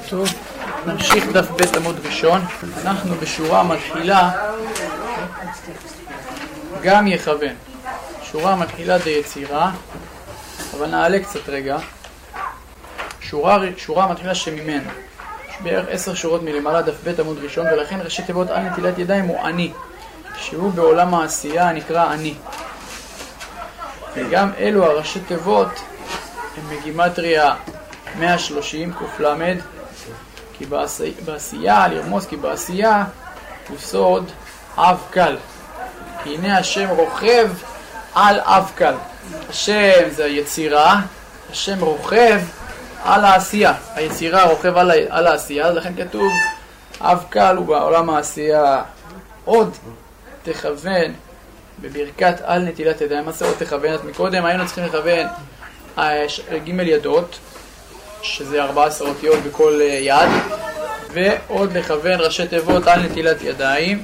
טוב, נמשיך דף ב' עמוד ראשון. אנחנו בשורה מתחילה גם יכוון. שורה מתחילה דיצירה, אבל נעלה קצת רגע. שורה מתחילה שממנו. בערך 10 שורות מלמעלה דף ב' עמוד ראשון, ולכן ראשי תיבות על נטילת ידיים הוא אני, שהוא בעולם העשייה נקרא אני. וגם אלו הראשי תיבות הם מגימטריה 130 קל"ד, כי בעשייה לרמוז כי בעשייה הוא סוד אב קל. כי הנה השם רוכב על אב קל. השם זה היצירה, השם רוכב על העשייה. היצירה רוכב על העשייה, אז לכן כתוב אב קל הוא בעולם העשייה. עוד תכוון בברכת על נטילת ידיים. מה זה עוד תכוון? אז מקודם היינו צריכים לכוון ג' ידות, שזה 14 אותיות בכל יד, ועוד לכוון ראשי תיבות על נטילת ידיים.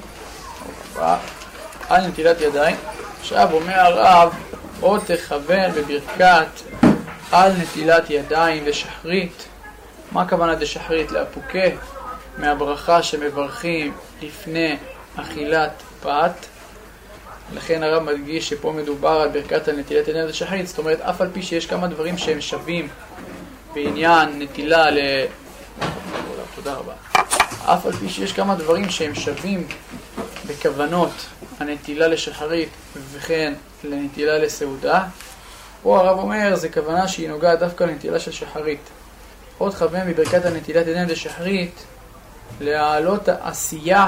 על נטילת ידיים. עכשיו אומר הרב, עוד תכוון בברכת על נטילת ידיים ושחרית. מה הכוונה דשחרית? לאפוקה מהברכה שמברכים לפני אכילת פת. לכן הרב מדגיש שפה מדובר על ברכת על נטילת ידיים ושחרית. זאת אומרת, אף על פי שיש כמה דברים שהם שווים בעניין נטילה תודה רבה. אף על פי שיש כמה דברים שהם שווים בכוונות הנטילה לשחרית וכן לנטילה לסעודה, פה הרב אומר זה כוונה שהיא נוגעת דווקא לנטילה של שחרית. עוד כוון בברכת הנטילת ידיים לשחרית להעלות העשייה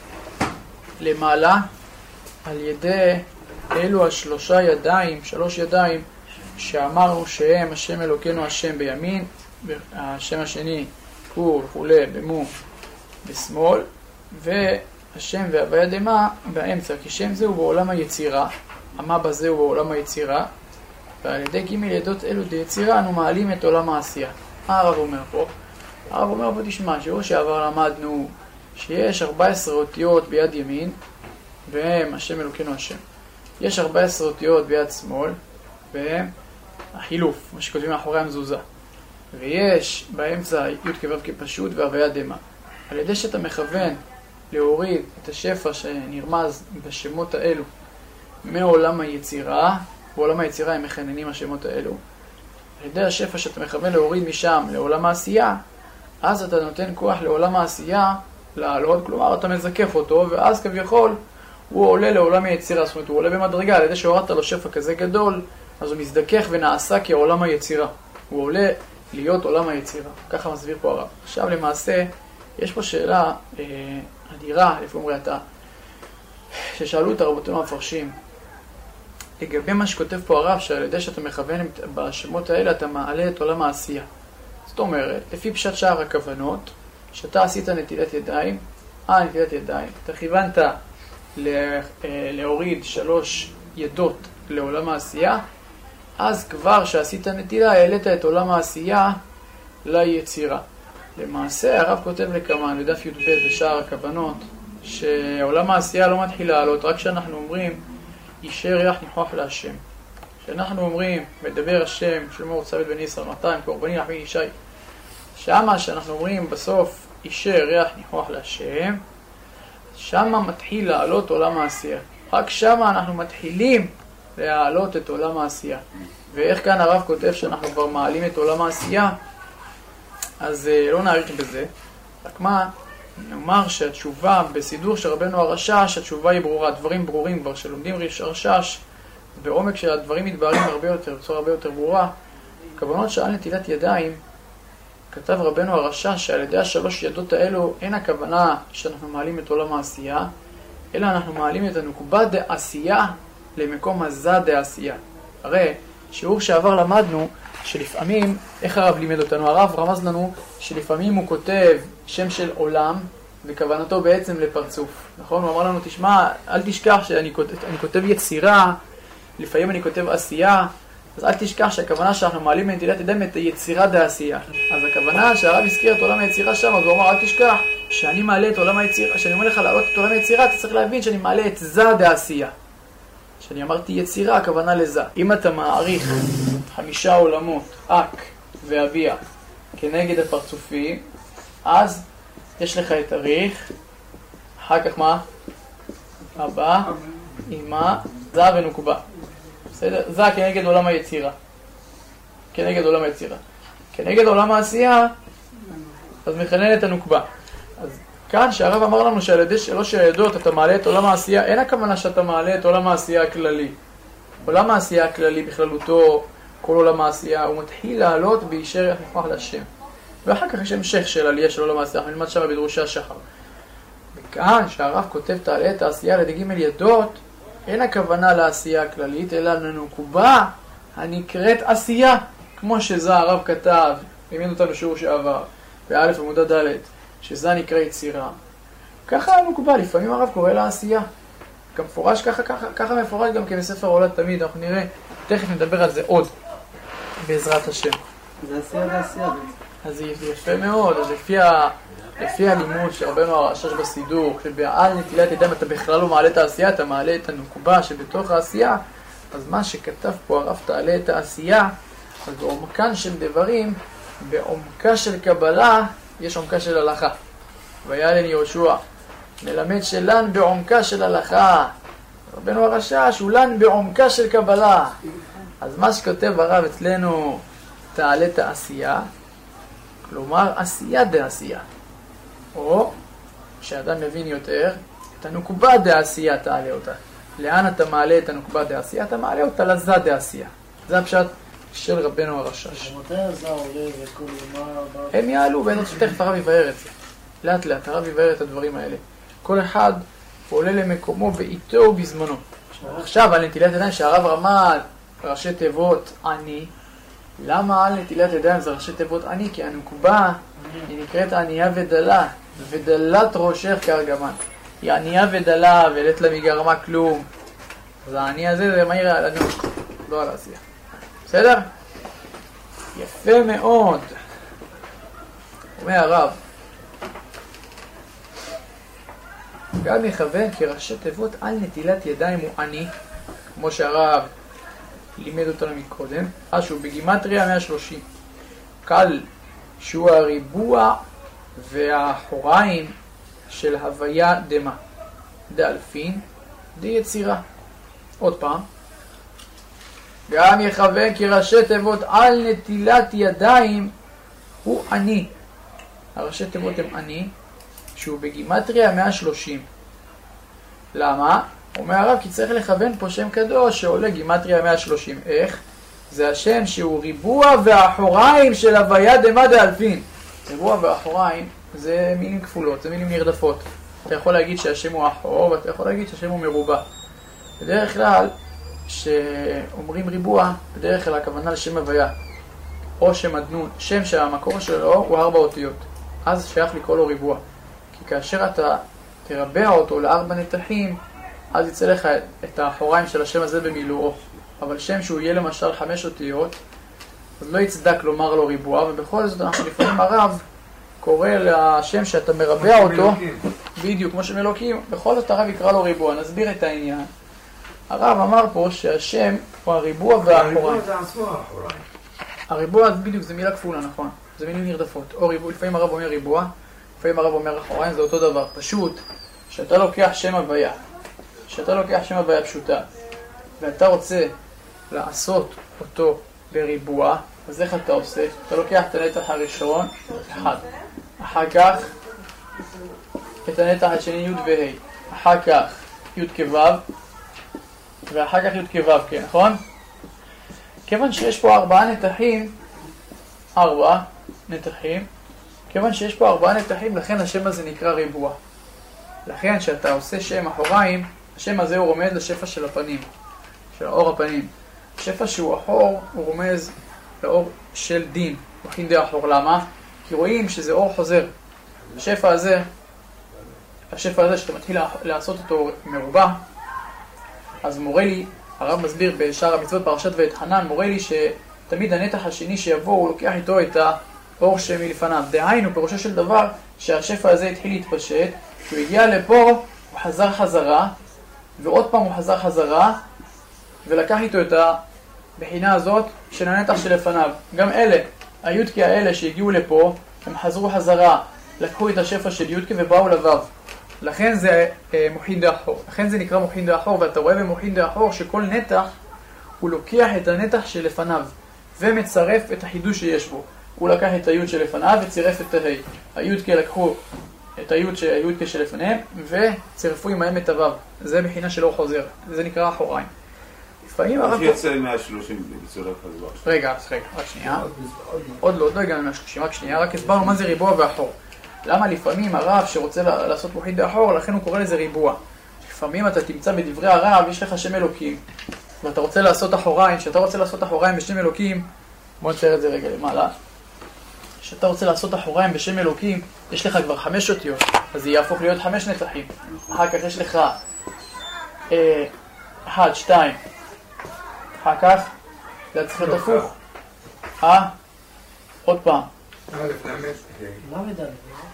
למעלה על ידי אלו שלוש ידיים שאמרנו שהם השם אלוקינו השם בימין, השם השני הוא וכולי במו בשמאל, והשם והוויה דמה באמצע, כי שם זה הוא בעולם היצירה, המה בזה הוא בעולם היצירה, ועל ידי ג' ידות אלו דיצירה אנו מעלים את עולם העשייה. מה הרב אומר פה? הרב אומר פה תשמע, שיעור שעבר למדנו שיש 14 אותיות ביד ימין והם השם אלוקינו השם. יש 14 אותיות ביד שמאל והם החילוף, מה שכותבים מאחורי המזוזה. ויש באמצע י' כו' כפשוט והוויה דמה. על ידי שאתה מכוון להוריד את השפע שנרמז בשמות האלו מעולם היצירה, בעולם היצירה הם מכננים השמות האלו, על ידי השפע שאתה מכוון להוריד משם לעולם העשייה, אז אתה נותן כוח לעולם העשייה לעלות, כלומר אתה מזכך אותו, ואז כביכול הוא עולה לעולם היצירה, זאת אומרת הוא עולה במדרגה, על ידי שהורדת לו שפע כזה גדול, אז הוא מזדכך ונעשה כעולם היצירה. הוא עולה להיות עולם היצירה. ככה מסביר פה הרב. עכשיו למעשה, יש פה שאלה אדירה, לפי אומרי אתה, ששאלו את רבותינו המפרשים, לגבי מה שכותב פה הרב, שעל ידי שאתה מכוון בשמות האלה, אתה מעלה את עולם העשייה. זאת אומרת, לפי פשט שער הכוונות, שאתה עשית נטילת ידיים, נטילת ידיים, אתה כיוונת להוריד 3 ידות לעולם העשייה, אז כבר שעשית נטילה, העלית את עולם העשייה ליצירה. למעשה, הרב כותב לכמה, בדף י"ב בשער הכוונות, שעולם העשייה לא מתחיל לעלות, רק כשאנחנו אומרים, אישר ריח ניחוח להשם. כשאנחנו אומרים, מדבר השם, שלמה וצוות בני ישראל 200, קורבני יחמי ישי, שמה שאנחנו אומרים בסוף, אישר ריח ניחוח להשם, שמה מתחיל לעלות עולם העשייה. רק שמה אנחנו מתחילים להעלות את עולם העשייה. ואיך כאן הרב כותב שאנחנו כבר מעלים את עולם העשייה, אז לא נעריך בזה. רק מה, נאמר שהתשובה בסידור של רבנו הרשש, התשובה היא ברורה, דברים ברורים כבר, שלומדים הרשש, בעומק של הדברים מתבהרים הרבה יותר, בצורה הרבה יותר ברורה. כוונות שעל נטילת ידיים, כתב רבנו הרשש שעל ידי 3 ידות האלו, אין הכוונה שאנחנו מעלים את עולם העשייה, אלא אנחנו מעלים את הנקודה דעשייה למקום הזה דעשייה. הרי שיעור שעבר למדנו שלפעמים, איך הרב לימד אותנו? הרב רמז לנו שלפעמים הוא כותב שם של עולם וכוונתו בעצם לפרצוף. נכון? הוא אמר לנו, תשמע, אל תשכח שאני כותב יצירה, לפעמים אני כותב עשייה, אז אל תשכח שהכוונה שאנחנו מעלים מנטילת ידיים את היצירה דעשייה. אז הכוונה שהרב הזכיר את עולם היצירה שם, אז הוא אמר, אל תשכח שאני מעלה את עולם היצירה, שאני אומר לך לעלות את עולם היצירה, אתה צריך להבין שאני מעלה את זה דעשייה. שאני אמרתי יצירה, הכוונה לזה. אם אתה מעריך 5 עולמות, אק ואביה, כנגד הפרצופים, אז יש לך את הריך, אחר כך מה? הבא, אימה, זה ונוקבה. בסדר? זה כנגד עולם היצירה. כנגד עולם היצירה. כנגד עולם העשייה, אז מכנן את הנוקבה. אז כאן שהרב אמר לנו שעל ידי שלוש העדות אתה מעלה את עולם העשייה, אין הכוונה שאתה מעלה את עולם העשייה הכללי. עולם העשייה הכללי בכללותו, כל עולם העשייה, הוא מתחיל לעלות בישר יחנך להשם. ואחר כך יש המשך של עלייה של עולם העשייה, אנחנו נלמד שם בדרושי השחר. וכאן שהרב כותב תעלה את העשייה על ידי ג' ידות, אין הכוונה לעשייה הכללית, אלא לנוקבה הנקראת עשייה, כמו שזה הרב כתב, לימד אותנו שיעור שעבר, באלף עמודה ד', שזה נקרא יצירה. ככה הנוקבה, לפעמים הרב קורא לה עשייה. גם מפורש ככה מפורש גם כבספר עולת תמיד, אנחנו נראה, תכף נדבר על זה עוד, בעזרת השם. זה עשייה ועשייה בעצם. אז זה יפה מאוד, אז לפי הלימוד שרבנו הרשש בסידור, שבעל נטילת ידיים אתה בכלל לא מעלה את העשייה, אתה מעלה את הנוקבה שבתוך העשייה, אז מה שכתב פה הרב תעלה את העשייה, אז בעומקן של דברים, בעומקה של קבלה, יש עומקה של הלכה. ויעלן יהושע, מלמד שלן בעומקה של הלכה. רבנו הרשש הוא לן בעומקה של קבלה. אז מה שכותב הרב אצלנו, תעלה את העשייה, כלומר עשייה דעשייה. או שאדם מבין יותר, את הנוקבה דעשייה תעלה אותה. לאן אתה מעלה את הנוקבה דעשייה? אתה מעלה אותה לזה דעשייה. זה הפשט של רבנו הרשש. מתי הזה עולה וכל מה... הם יעלו, בעזרת שתכף הרב יבאר את זה. לאט לאט הרב יבאר את הדברים האלה. כל אחד עולה למקומו בעיתו ובזמנו. עכשיו על נטילת ידיים שהרב רמז ראשי תיבות עני. למה על נטילת ידיים זה ראשי תיבות עני? כי הנוקבה היא נקראת ענייה ודלה, ודלת ראשך כארגמן. היא ענייה ודלה ולית לה מגרמה כלום. אז העני הזה זה מהיר על הנוק, לא על העשייה. בסדר? יפה מאוד. אומר הרב, גם יכוון כראשי תיבות על נטילת ידיים הוא עני, כמו שהרב לימד אותנו מקודם, אז שהוא בגימטריה 130. קל שהוא הריבוע והאחוריים של הוויה דמה. דאלפין, די יצירה. עוד פעם. גם יכוון כראשי תיבות על נטילת ידיים הוא עני. הראשי תיבות הם עני, שהוא בגימטריה 130. למה? אומר הרב כי צריך לכוון פה שם קדוש שעולה גימטריה 130. איך? זה השם שהוא ריבוע והאחוריים של הוויה דמה דאלפין. ריבוע והאחוריים זה מילים כפולות, זה מילים נרדפות. אתה יכול להגיד שהשם הוא אחור ואתה יכול להגיד שהשם הוא מרובע. בדרך כלל שאומרים ריבוע, בדרך כלל הכוונה לשם הוויה או שם אדנות, שם שהמקור שלו הוא 4 אותיות, אז שייך לקרוא לו ריבוע. כי כאשר אתה תרבע אותו ל4 נתחים, אז יצא לך את האחוריים של השם הזה במילואו. אבל שם שהוא יהיה למשל 5 אותיות, אז לא יצדק לומר לו ריבוע, ובכל זאת אנחנו לפעמים הרב קורא לשם שאתה מרבע אותו, בדיוק כמו שם אלוקים, בכל זאת הרב יקרא לו ריבוע. נסביר את העניין. הרב אמר פה שהשם הוא הריבוע והאחוריים. הריבוע זה עצמו האחוריים. הריבוע בדיוק זה מילה כפולה, נכון? זה מילים נרדפות. או ריבוע, לפעמים הרב אומר ריבוע, לפעמים הרב אומר אחוריים, זה אותו דבר. פשוט, שאתה לוקח שם הוויה, שאתה לוקח שם הוויה פשוטה, ואתה רוצה לעשות אותו בריבוע, אז איך אתה עושה? אתה לוקח את הנתח הראשון, 1. אחר כך, את הנתח השני י' וה'. אחר כך, י' כו', ואחר כך י' כו', כן, נכון? כיוון שיש פה 4 נתחים, 4 נתחים, כיוון שיש פה 4 נתחים, לכן השם הזה נקרא ריבוע. לכן שאתה עושה שם אחוריים, השם הזה הוא רומז לשפע של הפנים, של האור הפנים. שפע שהוא אחור, הוא רומז לאור של דין, וכין די אחור. למה? כי רואים שזה אור חוזר. השפע הזה שאתה מתחיל לעשות אותו מרובע, אז מורה לי, הרב מסביר בשאר המצוות פרשת ואת חנן, מורה לי שתמיד הנתח השני שיבוא, הוא לוקח איתו את האור שמלפניו. דהיינו, פירושו של דבר, שהשפע הזה התחיל להתפשט, שהוא הגיע לפה, הוא חזר חזרה, ועוד פעם הוא חזר חזרה, ולקח איתו את הבחינה הזאת של הנתח שלפניו. גם אלה, היודקי האלה שהגיעו לפה, הם חזרו חזרה לקחו את השפע של יודקה ובאו לוו. לכן זה מוחין דאחור. לכן זה נקרא מוחין דאחור, ואתה רואה במוחין דאחור שכל נתח הוא לוקח את הנתח שלפניו ומצרף את החידוש שיש בו. הוא לקח את היוד שלפניו וצירף את ההי. היודקה לקחו את היודקה שלפניהם וצירפו עמהם את הוו. זה בחינה שלא חוזר. זה נקרא אחוריים. לפעמים הרב... איך יצא 130 בצורת חזרה? רגע, רק שנייה. עוד לא הגענו 130, רק שנייה. רק הסברנו מה זה ריבוע ואחור. למה לפעמים הרב שרוצה לעשות מוחין דאחור, לכן הוא קורא לזה ריבוע. לפעמים אתה תמצא בדברי הרב, יש לך שם אלוקים, ואתה רוצה לעשות אחוריים. כשאתה רוצה לעשות אחוריים בשם אלוקים, בוא נצייר את זה רגע למעלה. כשאתה רוצה לעשות אחוריים בשם אלוקים, יש לך כבר 5 אותיות, אז זה יהפוך להיות 5 נתחים. אחר כך יש לך 1, 2, אחר כך זה צריך להיות הפוך. עוד פעם. מה מדבר?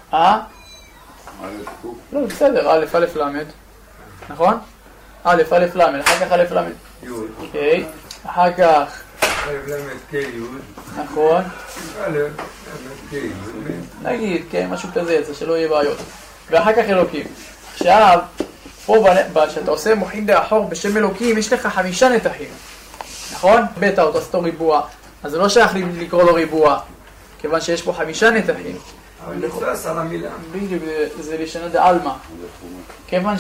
לא, בסדר, א', א', למד. נכון? א', א', למד, אחר כך א', למד. אוקיי, אחר כך. א', למד, K, יוד. נכון. א', למד, K, יוד. נגיד, כן, משהו כזה, זה שלא יהיה בעיות. ואחר כך אלוקים. עכשיו, פה כשאתה עושה מוחין דאחור בשם אלוקים, יש לך 5 נתחים. נכון? בטא, אתה עושה ריבוע. אז זה לא שייך לקרוא לו ריבוע, כיוון שיש פה 5 נתחים. אבל נתפס על המילה. בדיוק, זה לשנה דעלמא. כיוון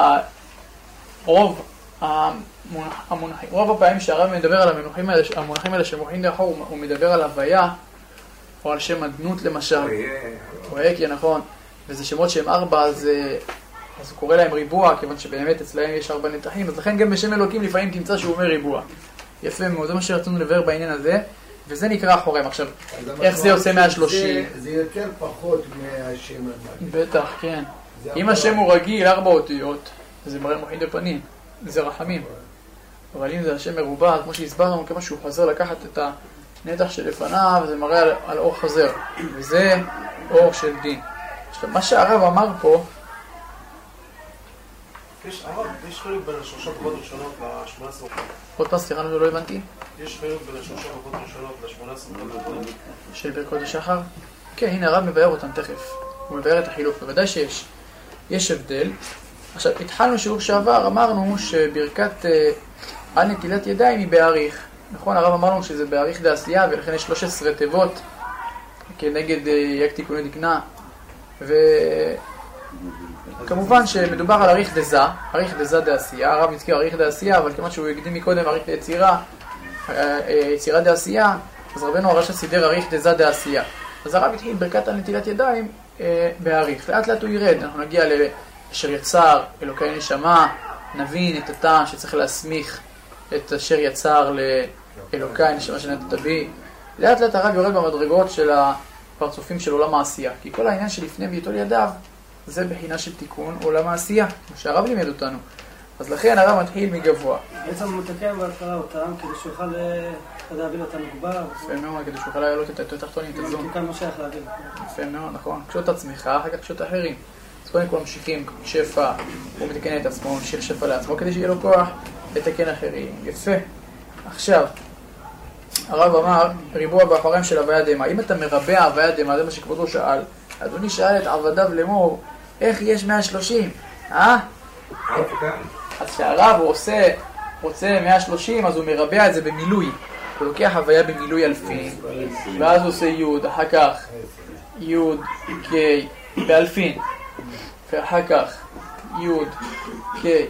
שהרוב המונחים, רוב הפעמים שהרב מדבר על המונחים האלה של מוחין דאחור, הוא מדבר על הוויה, או על שם אדנות למשל. או אקיה, נכון. וזה שמות שהם 4, אז הוא קורא להם ריבוע, כיוון שבאמת אצלהם יש 4 נתחים, אז לכן גם בשם אלוקים לפעמים תמצא שהוא אומר ריבוע. יפה מאוד, זה מה שרצינו לבאר בעניין הזה, וזה נקרא אחוריים. עכשיו, איך זה יוצא 130? זה יותר פחות מהשם. בטח, כן. אם השם הוא רגיל, 4 אותיות, זה מראה מוחין דפנים, זה רחמים. אבל אם זה השם מרובע, כמו שהסברנו, כמה שהוא חוזר לקחת את הנתח שלפניו, זה מראה על אור חוזר, וזה אור של דין. עכשיו, מה שהרב אמר פה, יש חילוק בין השלושה ברכות ראשונות ל-18 ברכות. עוד פעם, סליחה, לא הבנתי. יש חילוק בין השלושה ברכות ראשונות ל-18 ברכות. של ברכות השחר? כן, הנה הרב מבאר אותם תכף. הוא מבאר את החילוק, בוודאי שיש. יש הבדל. עכשיו, התחלנו שיעור שעבר, אמרנו שברכת על נטילת ידיים היא באריך. נכון, הרב אמרנו שזה באריך דעשייה, ולכן יש 13 תיבות כנגד יק תיקוני דקנה. כמובן שמדובר על אריך דזה דעשייה, הרב הזכיר אריך דעשייה, אבל כמעט שהוא הקדים מקודם אריך יצירה דעשייה, אז רבנו הרש"י סידר אריך דזה דעשייה. אז הרב התחיל ברכת על נטילת ידיים באריך, לאט לאט הוא ירד, אנחנו נגיע לאשר יצר, אלוקי נשמה, נבין את הטעם שצריך להסמיך את אשר יצר לאלוקי נשמה שנתת בי. לאט לאט הרב יורד במדרגות של הפרצופים של עולם העשייה, כי כל העניין שלפני ביטול ידיו זה בחינה של תיקון עולם העשייה, כמו שהרב לימד אותנו. אז לכן הרב מתחיל מגבוה. בעצם הוא מתקן בהתחלה אותם, כדי שיוכל להבין אותם מוגבר. יפה מאוד, כדי שיוכל להעלות את התחתונים, את הזום. תיקן מה שייך להבין. יפה מאוד, נכון. קשוט עצמך, אחר כך קשוט אחרים. אז קודם כל ממשיכים שפע, הוא מתקן את עצמו, ממשיך שפע לעצמו, כדי שיהיה לו כוח לתקן אחרים. יפה. עכשיו, הרב אמר, ריבוע באחוריים של הוויה דמה. אם אתה מרבע הוויה דמה, זה מה שכבודו שאל. אדוני שאל את עבדיו לאמור, איך יש 130? אז שהרב הוא רוצה 130, אז הוא מרבע את זה במילוי. הוא לוקח הוויה במילוי אלפין, ואז הוא עושה יוד, אחר כך יוד, קיי, באלפין, ואחר כך יוד, קיי,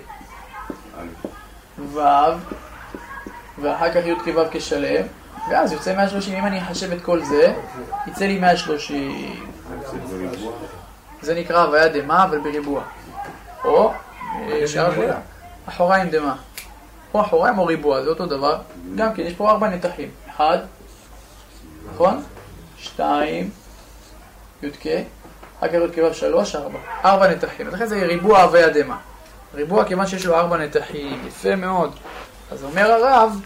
וו, ואחר כך יוד כיוו כשלם, ואז יוצא 130. אם אני אחשב את כל זה, יצא לי 130. זה נקרא הוויה דמה, אבל בריבוע. או אחוריים דמה. או אחוריים או ריבוע, זה אותו דבר. גם כן, יש פה 4 נתחים. 1, נכון? 2, י"ק, אחר כך י"ק 3, 4. 4 נתחים. לכן זה ריבוע הוויה דמה. ריבוע כיוון שיש לו 4 נתחים. יפה מאוד. אז אומר הרב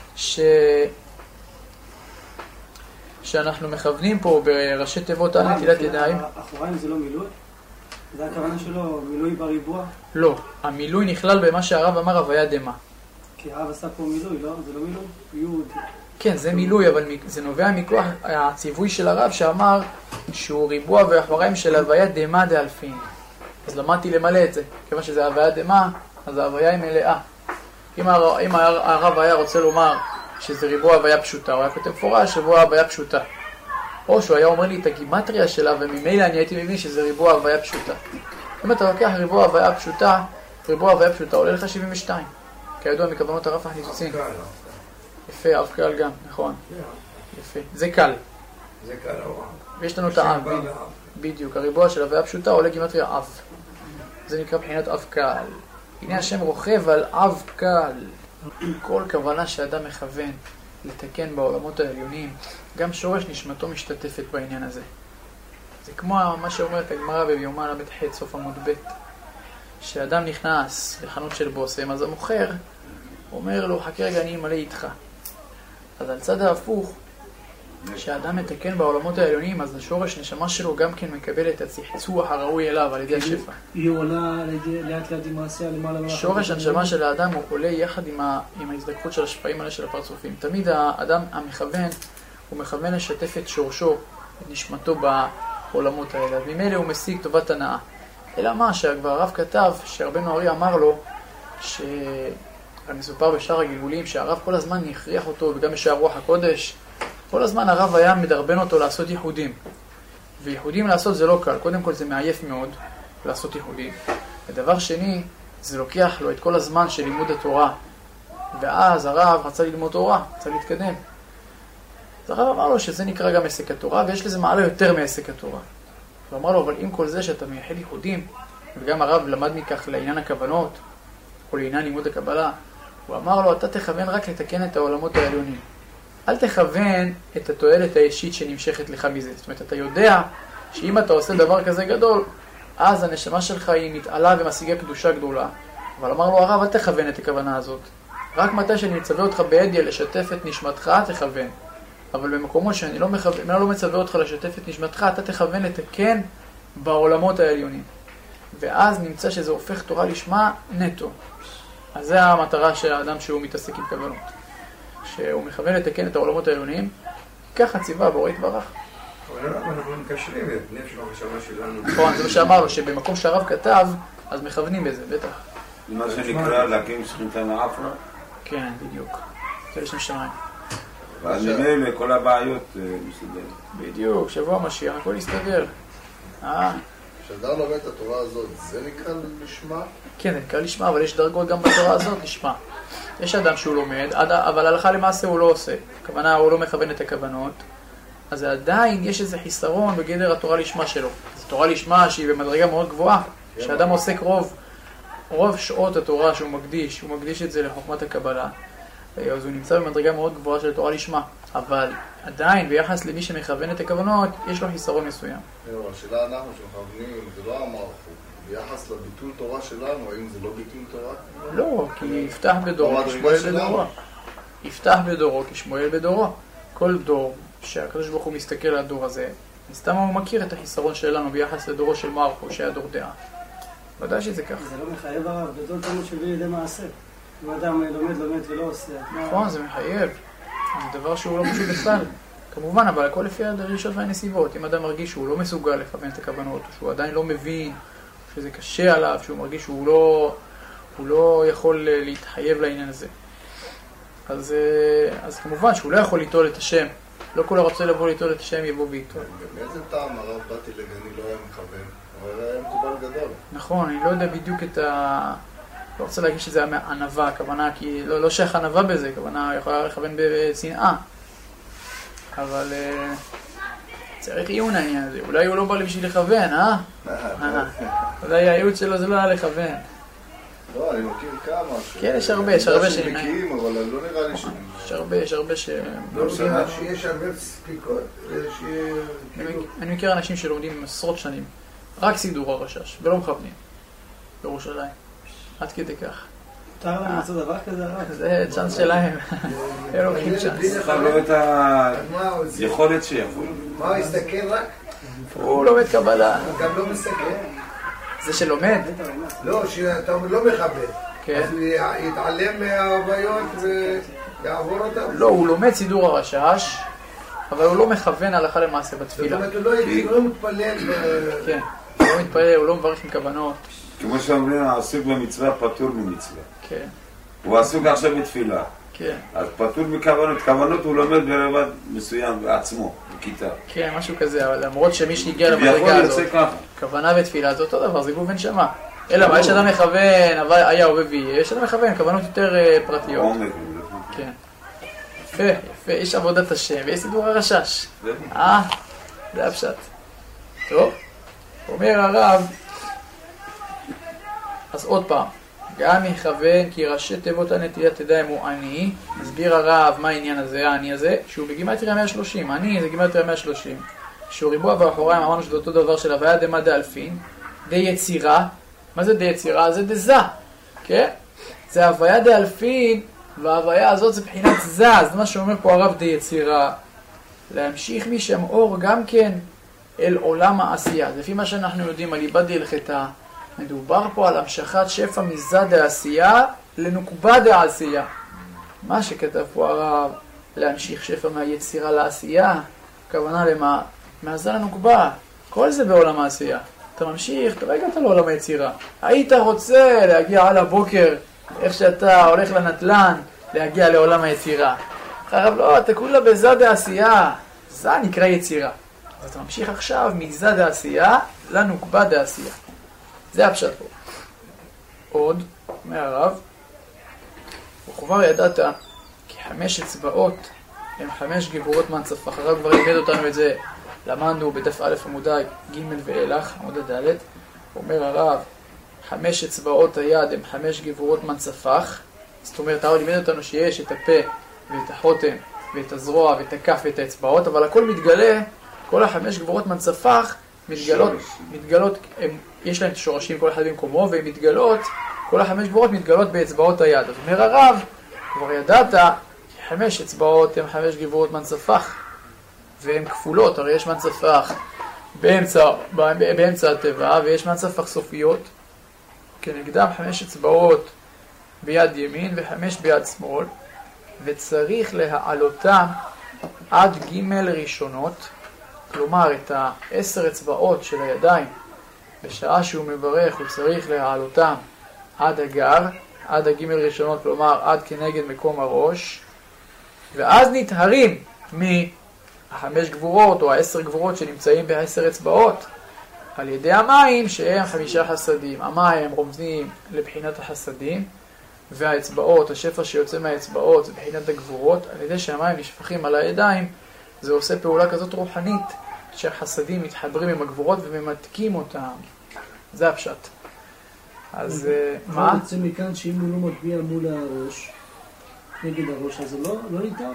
שאנחנו מכוונים פה בראשי תיבות על נטילת ידיים. אחוריים זה לא מילוי? זה הכוונה שלו, מילוי בריבוע? לא, המילוי נכלל במה שהרב אמר הוויה דמה. כי הרב עשה פה מילוי, לא? זה לא מילוי? יוד. כן, זה מילוי, אבל זה נובע מכוח הציווי של הרב שאמר שהוא ריבוע ואחוריים של הוויה דמה דאלפין. אז למדתי למלא את זה. כיוון שזה הוויה דמה, אז ההוויה היא מלאה. אם הרב היה רוצה לומר שזה ריבוע הוויה פשוטה, הוא היה כותב פורש, ריבוע הוויה פשוטה. או שהוא היה אומר לי את הגימטריה שלה, וממילא אני הייתי מבין שזה ריבוע הוויה פשוטה. אם אתה לוקח ריבוע הוויה פשוטה, ריבוע הוויה פשוטה עולה לך 72. כידוע מכוונות הרב הניצוצים. יפה, אב קל גם, נכון. יפה, זה קל. זה קל, ויש לנו את האב, בדיוק. הריבוע של הוויה פשוטה עולה גימטריה אב. זה נקרא בחינת אב קל. הנה השם רוכב על אב קל. כל כוונה שאדם מכוון לתקן בעולמות העליונים, גם שורש נשמתו משתתפת בעניין הזה. זה כמו מה שאומרת הגמרא ביומן ל"ח סוף עמוד ב', שאדם נכנס לחנות של בושם, אז המוכר אומר לו, חכה רגע, אני אמלא איתך. אז על צד ההפוך, כשאדם מתקן בעולמות העליונים, אז השורש נשמה שלו גם כן מקבל את הצחצוח הראוי אליו על ידי השפע. היא עולה לאט לאט עם מעשה למעלה. שורש הנשמה של האדם הוא עולה יחד עם ההזדקפות של השפעים האלה של הפרצופים. תמיד האדם המכוון, הוא מכוון לשתף את שורשו, את נשמתו בעולמות האלה. ממילא הוא משיג טובת הנאה. אלא מה שכבר הרב כתב, שרבנו אריה אמר לו, מסופר בשאר הגלגולים, שהרב כל הזמן הכריח אותו, וגם בשער רוח הקודש, כל הזמן הרב היה מדרבן אותו לעשות ייחודים. וייחודים לעשות זה לא קל. קודם כל זה מעייף מאוד לעשות ייחודים. ודבר שני, זה לוקח לו את כל הזמן של לימוד התורה. ואז הרב רצה ללמוד תורה, רצה להתקדם. אז הרב אמר לו שזה נקרא גם עסק התורה, ויש לזה מעלה יותר מעסק התורה. הוא אמר לו, אבל עם כל זה שאתה מייחד ייחודים, וגם הרב למד מכך לעניין הכוונות, או לעניין לימוד הקבלה, הוא אמר לו, אתה תכוון רק לתקן את העולמות העליונים. אל תכוון את התועלת האישית שנמשכת לך מזה. זאת אומרת, אתה יודע שאם אתה עושה דבר כזה גדול, אז הנשמה שלך היא מתעלה ומשיגה קדושה גדולה. אבל אמר לו הרב, אל תכוון את הכוונה הזאת. רק מתי שאני מצווה אותך בידיה לשתף את נשמתך, תכוון. אבל במקומות שאני לא מצווה אותך לשתף את נשמתך, אתה תכוון לתקן בעולמות העליונים. ואז נמצא שזה הופך תורה לשמה נטו. אז זה המטרה של האדם שהוא מתעסק עם כוונות. שהוא מכוון לתקן את העולמות העליונים, ככה ציווה בורא יתברך. אבל אנחנו מקשרים את נפש המחשבה שלנו. נכון, זה מה שאמר לו, שבמקום שהרב כתב, אז מכוונים בזה, בטח. מה שנקרא להקים שכינתה מעפרה? כן, בדיוק. זה לשם שמיים. ואז ממילא כל הבעיות מסתדר. בדיוק, שבוע המשיח, הכל יסתדר. כשאדם לומד את התורה הזאת, זה נקרא לשמה? כן, זה נקרא לשמה, אבל יש דרגות גם בתורה הזאת לשמה. יש אדם שהוא לומד, אבל הלכה למעשה הוא לא עושה. הכוונה, הוא לא מכוון את הכוונות. אז עדיין יש איזה חיסרון בגדר התורה לשמה שלו. זו תורה לשמה שהיא במדרגה מאוד גבוהה. שאדם עוסק רוב שעות התורה שהוא מקדיש את זה לחוכמת הקבלה. אז הוא נמצא במדרגה מאוד גבוהה של תורה לשמה. אבל עדיין, ביחס למי שמכוון את הכוונות, יש לו חיסרון מסוים. השאלה אנחנו שמכוונים, זה לא אמר, ביחס לביטול תורה שלנו, האם זה לא ביטול תורה? לא, כי יפתח בדורו כשמואל בדורו. יפתח בדורו כשמואל בדורו. כל דור שהקדוש ברוך הוא מסתכל על הדור הזה, מסתם הוא מכיר את החיסרון שלנו ביחס לדורו של מרחו, שהיה דור דעה. ודאי שזה ככה. זה לא מחייב הרב, גדול תמיד שביא לידי מעשה. אם אדם לומד ולא עושה. נכון, זה מחייב. זה דבר שהוא לא פשוט בכלל. כמובן, אבל הכל לפי הדרישות והנסיבות. אם אדם מרגיש שהוא לא מסוגל לכוון את הכוונות, או שהוא עדיין לא מבין, שזה קשה עליו, שהוא מרגיש שהוא לא יכול להתחייב לעניין הזה. אז כמובן שהוא לא יכול ליטול את השם. לא כל הרוצה לבוא ליטול את השם יבוא ויטול. באיזה טעם הרב באתי לגני לא היה מכוון, אבל היה מקובל גדול. נכון, אני לא יודע בדיוק לא רוצה להגיד שזה היה ענווה, הכוונה, כי לא שייך ענווה בזה, הכוונה יכולה לכוון בצנעה. אבל צריך עיון העניין הזה. אולי הוא לא בא לי בשביל לכוון, אולי הייעוד שלו זה לא היה לכוון. לא, אני מכיר כמה. כן, יש הרבה שנראה. שמכירים, אבל לא נראה לי יש הרבה ש... שיש הרבה ספיקות, אני מכיר אנשים שלומדים עשרות שנים, רק סידור הרשש, ולא מכוונים. בירושלים. עד כדי כך. מותר להם לעשות דבר כזה? זה צ'אנס שלהם. הם לוקחים צ'אנס. אתה לא את היכולת שיכול. מה, הוא יסתכל רק? הוא לומד קבלה. הוא גם לא מסתכל. זה שלומד? לא, שאתה לא מכבד. כן. אז הוא יתעלם מהבעיות יעבור אותם? לא, הוא לומד סידור הרשש, אבל הוא לא מכוון הלכה למעשה בתפילה. זאת אומרת, הוא לא מתפלל כן, הוא לא מתפלל, הוא לא מברך עם כוונות. כמו שאומרים, העסוק במצווה פטור ממצווה. כן. הוא עסוק עכשיו בתפילה. כן. אז פטור מכוונות. כוונות הוא לומד ברבד מסוים בעצמו, בכיתה. כן, משהו כזה, אבל למרות שמי שהגיע למדרגה הזאת, כוונה ותפילה זה אותו דבר, זה גוף ונשמה. אלא מה, יש אדם מכוון, היה או ויהיה, יש אדם מכוון, כוונות יותר פרטיות. כן. יפה, יפה, יש עבודת השם ויש סידור הרשש. זה הפשט. טוב, אומר הרב, אז עוד פעם, גם יכוון כי ראשי תיבות הנטילת ידיים הוא עני. מסביר הרב מה העניין הזה, העני הזה, שהוא בגימטריה 130. עני זה גימטריה 130. שהוא ריבוע ואחוריים, אמרנו שזה אותו דבר של הוויה דמה דאלפין, די יצירה. מה זה די יצירה? זה דזה, כן? זה הוויה דאלפין, וההוויה הזאת זה בחינת זה. אז מה שאומר פה הרב די יצירה, להמשיך משם אור גם כן אל עולם העשייה. לפי מה שאנחנו יודעים על איבד הלכתה, מדובר פה על המשכת שפע מזה דעשייה לנוקבה דעשייה. מה שכתב פה הרב, להמשיך שפע מהיצירה לעשייה, הכוונה למה? מהזה לנוקבה. כל זה בעולם העשייה. אתה ממשיך, אתה הגעת לעולם היצירה. היית רוצה להגיע על הבוקר, איך שאתה הולך לנטלן, להגיע לעולם היצירה. הרב לא, אתה כולה בזה דעשייה. זה נקרא יצירה. אז אתה ממשיך עכשיו מזה דעשייה לנוקבה דעשייה. זה הפשט פה. עוד, אומר הרב, וכבר ידעת כי 5 אצבעות הם 5 גבורות מהנצפח. הרב כבר לימד אותנו את זה, למדנו בדף א' עמודה ג' ואילך, עמודה ד'. אומר הרב, 5 אצבעות היד הם 5 גבורות מהנצפח. זאת אומרת, הרב לימד אותנו שיש את הפה ואת החותם ואת הזרוע ואת הכף ואת האצבעות, אבל הכל מתגלה, כל 5 גבורות מהנצפח מתגלות, יש להם שורשים כל אחד במקומו, והן מתגלות, כל 5 גבורות מתגלות באצבעות היד. אז אומר הרב, כבר ידעת, כי 5 אצבעות הן 5 גבורות מהנצפח, והן כפולות, הרי יש מהנצפח באמצע הטבע, ויש מהנצפח סופיות, כנגדם 5 אצבעות ביד ימין ו5 ביד שמאל, וצריך להעלותם עד ג' ראשונות, כלומר את 10 אצבעות של הידיים, בשעה שהוא מברך הוא צריך להעלותם עד הגר, עד הגימל ראשונות, כלומר עד כנגד מקום הראש, ואז נטהרים מה5 גבורות או 10 גבורות שנמצאים ב10 אצבעות על ידי המים שהם 5 חסדים. המים רומזים לבחינת החסדים, והאצבעות, השפע שיוצא מהאצבעות זה בחינת הגבורות. על ידי שהמים נשפכים על הידיים זה עושה פעולה כזאת רוחנית שהחסדים מתחברים עם הגבורות וממתקים אותם. זה הפשט. אז מה? מה יוצא מכאן שאם הוא לא מטביע מול הראש, נגד הראש, אז זה לא ניתן?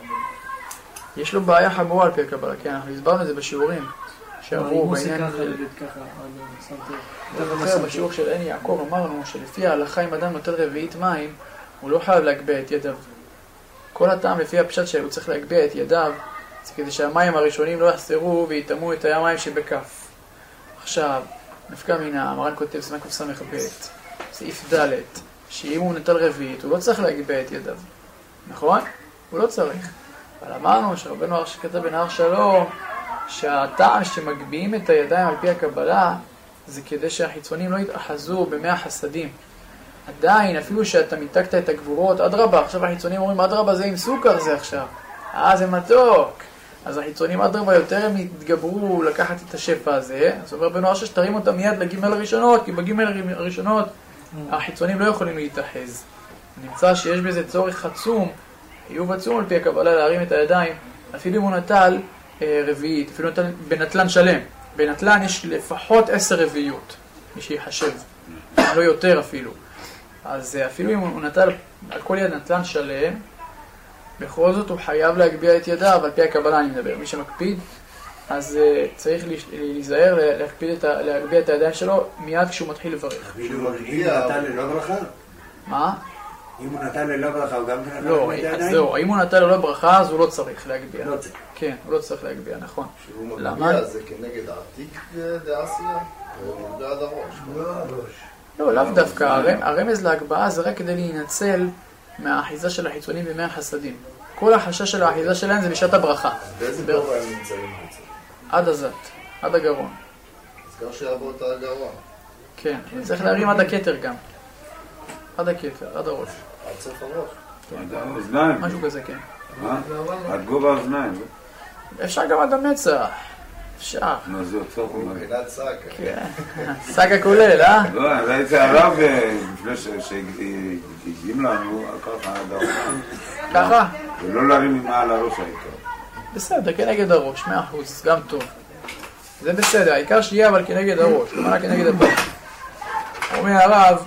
יש לו בעיה חמורה על פי הקבלה, כן, אנחנו הסברנו את זה בשיעורים שעברו בעניין של... אתה זוכר, בשיעור של עין יעקב אמרנו שלפי ההלכה אם אדם נוטל רביעית מים, הוא לא חייב להגביה את ידיו. כל הטעם לפי הפשט שהוא צריך להגביה את ידיו, זה כדי שהמים הראשונים לא יחסרו ויתאמו את המים שבכף. עכשיו, נפקא מינה, המרן כותב סימן קס"ב, סעיף ד', שאם הוא נטל רביעית, הוא לא צריך להגביה את ידיו. נכון? הוא לא צריך. אבל אמרנו שרבנו הראשי כתב בנהר שלום, שהטעם שמגביהים את הידיים על פי הקבלה, זה כדי שהחיצונים לא יתאחזו במאה חסדים. עדיין, אפילו שאתה מיתקת את הגבורות, אדרבה, עכשיו החיצונים אומרים, אדרבה זה עם סוכר זה עכשיו. זה מתוק. אז החיצונים אדרבה יותר הם יתגברו לקחת את השפע הזה. אז אומר רבנו הראשי שתרים אותם מיד לגימל הראשונות, כי בגימל הראשונות החיצונים לא יכולים להתאחז. נמצא שיש בזה צורך עצום, חיוב עצום על פי הקבלה להרים את הידיים, אפילו אם הוא נטל רביעית, אפילו נטל בנטלן שלם. בנטלן יש לפחות 10 רביעיות, מי שיחשב, לא יותר אפילו. אז אפילו אם הוא נטל על כל יד נטלן שלם, בכל זאת הוא חייב להגביה את ידיו, על פי הקבלה אני מדבר. מי שמקפיד, אז צריך להיזהר להגביה את הידיים שלו מיד כשהוא מתחיל לברך. אם הוא נטל ללא ברכה? מה? אם הוא נטל ללא ברכה הוא גם נטל לא, זהו, אם הוא נטל ללא ברכה אז הוא לא צריך להגביה. לא צריך. כן, הוא לא צריך להגביה, נכון. שהוא מגביה זה כנגד העתיק דעשייה, ומגביה עד הראש. לא הראש. לא, לאו דווקא, הרמז להגבהה זה רק כדי להינצל מהאחיזה של החיצונים בימי החסדים. כל החשש של האחיזה שלהם זה בשעת הברכה. באיזה גובה הם נמצאים? עד הזת, עד הגרון. אז גם שיעבור את הגרון. כן, צריך להרים עד הכתר גם. עד הכתר, עד הראש. עד סוף הראש. עד האוזניים. משהו כזה, כן. עד גובה האוזניים. אפשר גם עד המצח. אפשר. נו, זה יותר חומר. מבחינת סאקה. כן. סאקה כולל, לא, אני הייתי עליו לפני שהגיעים לנו, ככה עד האוזניים. ככה? ולא להרים מעל הראש העיקר. בסדר, כנגד הראש, 100%, גם טוב. זה בסדר, העיקר שיהיה אבל כנגד הראש, כלומר כנגד הפנים. אומר הרב,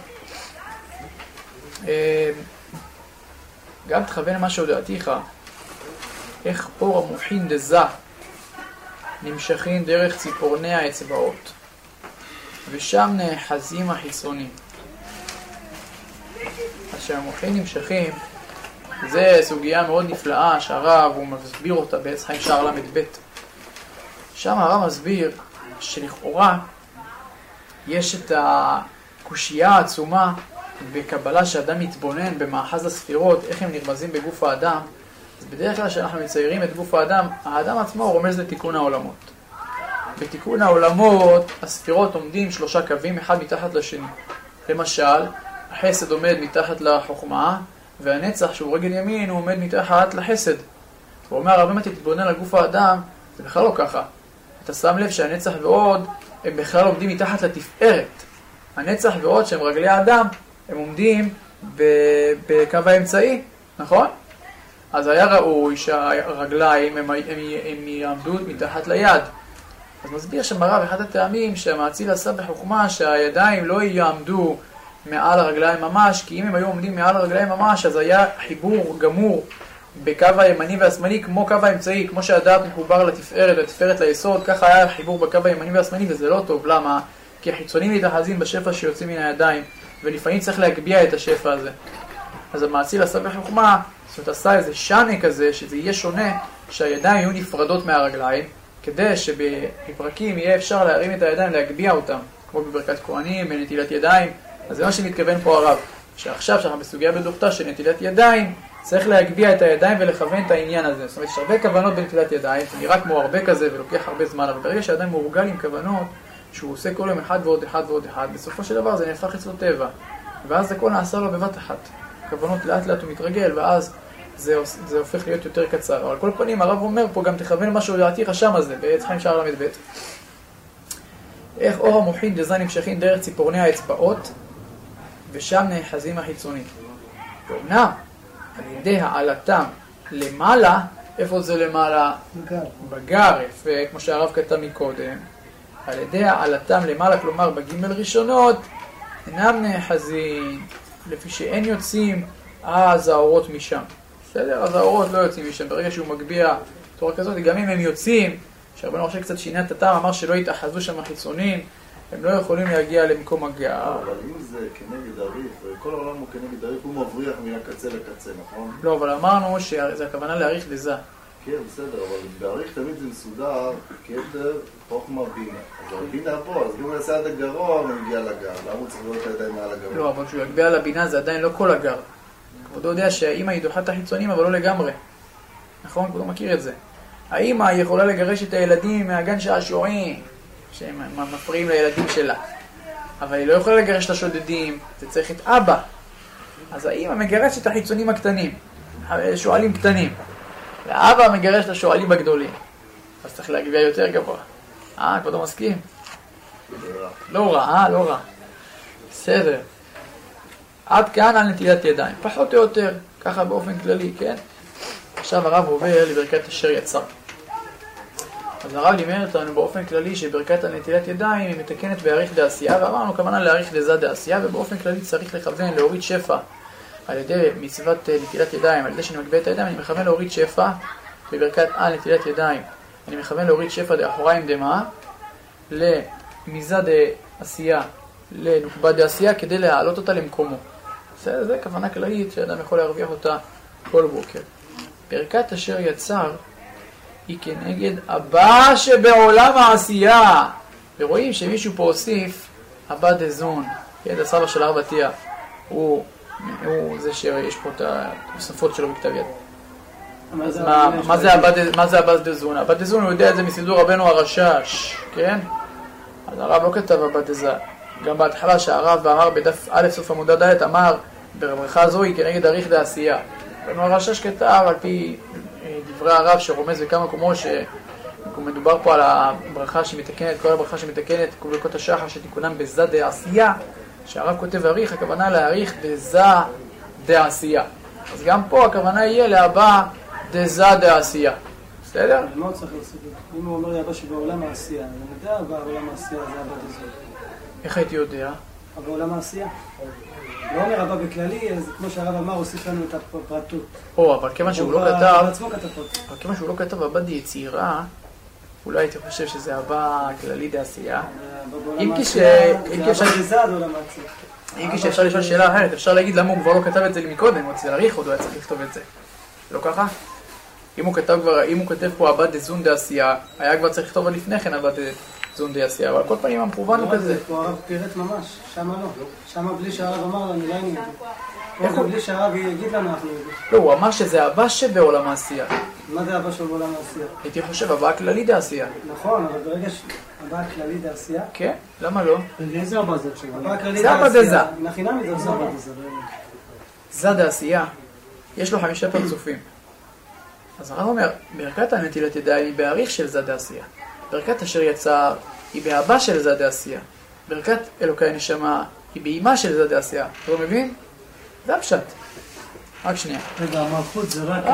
גם תכוון מה שהודעתיך, איך אור המוחין דזה נמשכים דרך ציפורני האצבעות, ושם נאחזים החיצונים. אז שהמוחין נמשכים, זה סוגיה מאוד נפלאה שהרב הוא מסביר אותה בעץ חיים שער ל"ב. שם הרב מסביר שלכאורה יש את הקושייה העצומה בקבלה שאדם מתבונן במאחז הספירות, איך הם נרמזים בגוף האדם. אז בדרך כלל כשאנחנו מציירים את גוף האדם, האדם עצמו רומז לתיקון העולמות. בתיקון העולמות הספירות עומדים 3 קווים אחד מתחת לשני. למשל, החסד עומד מתחת לחוכמה, והנצח שהוא רגל ימין הוא עומד מתחת לחסד. הוא אומר, הרבה מה תתבונן על גוף האדם, זה בכלל לא ככה. אתה שם לב שהנצח ועוד הם בכלל עומדים מתחת לתפארת. הנצח ועוד שהם רגלי האדם, הם עומדים בקו האמצעי, נכון? אז היה ראוי שהרגליים הם יעמדו מתחת ליד. אז מסביר שמרב אחד הטעמים שהמאציל עשה בחוכמה שהידיים לא יעמדו מעל הרגליים ממש, כי אם הם היו עומדים מעל הרגליים ממש, אז היה חיבור גמור בקו הימני והשמאלי כמו קו האמצעי, כמו שהדעת מחובר לתפארת והתפארת ליסוד, ככה היה חיבור בקו הימני והשמאלי, וזה לא טוב. למה? כי החיצונים מתאחזים בשפע שיוצאים מן הידיים, ולפעמים צריך להגביה את השפע הזה. אז המאציל עשה בחוכמה, זאת אומרת עשה איזה שנה כזה, שזה יהיה שונה, שהידיים יהיו נפרדות מהרגליים, כדי שבפרקים יהיה אפשר להרים את הידיים, להגביה אותם, כמו בברכת כהנים, בנטילת ידיים. אז זה מה שמתכוון פה הרב, שעכשיו שאנחנו בסוגיה בדוכתה של נטילת ידיים, צריך להגביה את הידיים ולכוון את העניין הזה. זאת אומרת, יש הרבה כוונות בנטילת ידיים, זה נראה כמו הרבה כזה ולוקח הרבה זמן, אבל ברגע שהאדם מורגל עם כוונות, שהוא עושה כל יום אחד ועוד אחד ועוד אחד, בסופו של דבר זה נהפך אצלו טבע, ואז הכל נעשה לו בבת אחת. כוונות לאט לאט הוא מתרגל, ואז זה הופך להיות יותר קצר. אבל כל פנים, הרב אומר פה, גם תכוון משהו לדעתי חשם הזה, בעץ חיים שער ל"ב. איך אור המוחין דזה נמשכים דרך ציפורני האצבעות, ושם נאחזים החיצונים. ואומנם, על ידי העלתם למעלה, איפה זה למעלה? בגר, יפה, כמו שהרב כתב מקודם. על ידי העלתם למעלה, כלומר בגימל ראשונות, אינם נאחזים, לפי שאין יוצאים, אז האורות משם. בסדר? אז האורות לא יוצאים משם. ברגע שהוא מגביה תורה כזאת, גם אם הם יוצאים, שהרבנו עכשיו קצת שינה את הטעם, אמר שלא יתאחזו שם החיצונים, הם לא יכולים להגיע למקום הגעה. אבל אם זה כנגד הריף, כל העולם הוא כנגד הריף, הוא מבריח מהקצה לקצה, נכון? לא, אבל אמרנו שזה הכוונה להאריך לזה. כן, בסדר, אבל בעריך תמיד זה מסודר, כתר, חוכמה, בינה. אז הבינה פה, אז אם הוא יעשה עד הגרון, הוא יגיע לגר. למה הוא צריך לראות את הידיים מעל הגרון? לא, אבל כשהוא יגביה על הבינה זה עדיין לא כל הגר. כבודו יודע שהאמא היא דוחת החיצונים, אבל לא לגמרי. נכון? כבודו מכיר את זה. האמא יכולה לגרש את הילדים מהגן שעשועים, שהם מפריעים לילדים שלה. אבל היא לא יכולה לגרש את השודדים, זה צריך את אבא. אז האמא מגרש את החיצונים הקטנים, שועלים קטנים. ואבא מגרש את השועלים הגדולים. אז צריך להגביה יותר גבוה. כבודו מסכים? לא רע, לא רע. בסדר. עד כאן על נטילת ידיים. פחות או יותר, ככה באופן כללי, כן? עכשיו הרב עובר לברכת אשר יצר. אז הרב לימד אותנו באופן כללי שברכת על נטילת ידיים היא מתקנת בהאריך דעשייה, ואמרנו כמובן להאריך דזה דעשייה, ובאופן כללי צריך לכוון להוריד שפע על ידי מצוות נטילת ידיים, על ידי שאני מגביה את הידיים, אני מכוון להוריד שפע בברכת על נטילת ידיים. אני מכוון להוריד שפע דאחוריים דמה למיזה דעשייה, לנוקבה דעשייה, כדי להעלות אותה למקומו. זה כוונה כללית שאדם יכול להרוויח אותה כל בוקר. ברכת אשר יצר היא כנגד הבא שבעולם העשייה. ורואים שמישהו פה הוסיף הבא דזון, יד הסבא של הרב עטיה. הוא הוא זה שיש פה את התוספות שלו בכתב יד. אז מה מה זה הבא דזון? הבא דזון הוא יודע את זה מסידור רבנו הרשש, כן? אז הרב לא כתב הבא דזה. גם בהתחלה שהרב ואמר בדף א' סוף עמודה ד' אמר ברכה זוהי כנגד אריך דעשייה. רבנו הרשש כתב על פי דברי הרב שרומז בכמה מקומות שמדובר פה על הברכה שמתקנת, כל הברכה שמתקנת ברכות השחר שתיקונם בזה דעשייה. שהרב כותב אריך, הכוונה להאריך דזה דעשייה. אז גם פה הכוונה יהיה להבא דזה דעשייה. בסדר? מה הוא צריך לעשות? אם הוא אומר אבא שבעולם העשייה, אני יודע בעולם העשייה זה אבא דזה. איך הייתי יודע? בעולם העשייה. לא אומר אבא בכללי, אז כמו שהרב אמר, הוסיף לנו את הפרטות. אבל כיוון שהוא לא כתב, בעצמו כתב פרטות. אבל כיוון שהוא לא כתב אבא דיצירה, אולי הייתי חושב שזה אבא כללי דעשייה. אם כשאפשר לשאול שאלה אחרת, אפשר להגיד למה הוא כבר לא כתב את זה מקודם, הוא צריך להאריך עוד, הוא היה צריך לכתוב את זה. לא ככה? אם הוא כתב פה אבא דזון דעשייה, היה כבר צריך לכתוב לפני כן אבא דזון דעשייה, אבל כל פעמים המכוון הוא כזה. פה הרב פירט ממש, שמה לא. שמה בלי שהרב אמר לנו, לא היינו יודעים. פה זה בלי שהרב יגיד לנו, אנחנו יודעים. לא, הוא אמר שזה אבא שבעולם העשייה. מה זה אבא שבעולם העשייה? הייתי חושב, אבא הכללי דעשייה. נכון, אבל ברגע שאבא הכללי דעשייה? כן, למה לא? איזה אבא זה עכשיו? אבא הכללי זה אבא דזה. נכינם את זה אבא דזה. זה דעשייה, יש לו 5 פרצופים. אז הרב אומר, ברכת הנטילת ידיים היא בהאריך של זה דעשייה. ברכת אשר יצר היא בהבא של זה דעשייה. ברכת אלוקי הנשמה היא באימה של זה דעשייה. אתה לא מבין? זה הפשט. רק שנייה. רגע, המלכות זה רק...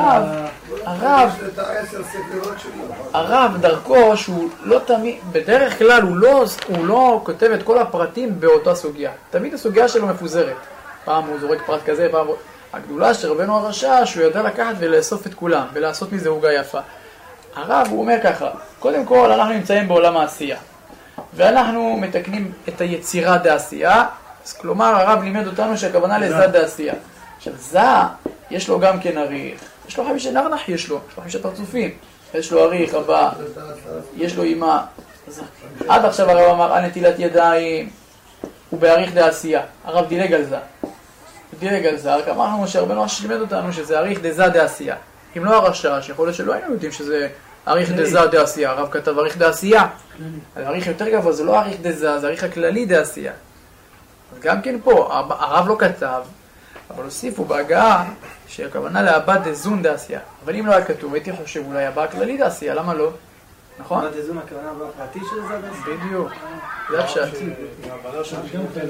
הרב דרכו שהוא לא תמיד, בדרך כלל הוא לא כותב את כל הפרטים באותה סוגיה. תמיד הסוגיה שלו מפוזרת. פעם הוא זורק פרט כזה, פעם הוא... הגדולה של רבנו הרשע שהוא יודע לקחת ולאסוף את כולם ולעשות מזה עוגה יפה. הרב הוא אומר ככה, קודם כל אנחנו נמצאים בעולם העשייה ואנחנו מתקנים את היצירה דעשייה, אז כלומר הרב לימד אותנו שהכוונה לזה דעשייה. עכשיו זה יש לו גם כן אריך, יש לו 5 נרנח, יש לו 5 פרצופים, יש לו אריך הבא, יש לו אימה. עד עכשיו הרב אמר על נטילת ידיים הוא באריך דעשייה, הרב דילג על זה. דילג על זה, אמרנו שרבנו הרשש לימד אותנו שזה אריך דזה דעשייה. אם לא הרשש, יכול להיות שלא היינו יודעים שזה אריך דזה דעשייה. הרב כתב אריך דעשייה. אריך יותר גבוה, זה לא אריך דזה, זה אריך הכללי דעשייה. אז גם כן פה, הרב לא כתב, אבל הוסיפו בהגעה שהכוונה לאבא דזון דעשייה. אבל אם לא היה כתוב, הייתי חושב אולי אבא הכללי דעשייה, למה לא? נכון? אבא דזון הכוונה אבא הפרטי של זה דעשייה? בדיוק, זה הפשט. ההבנה של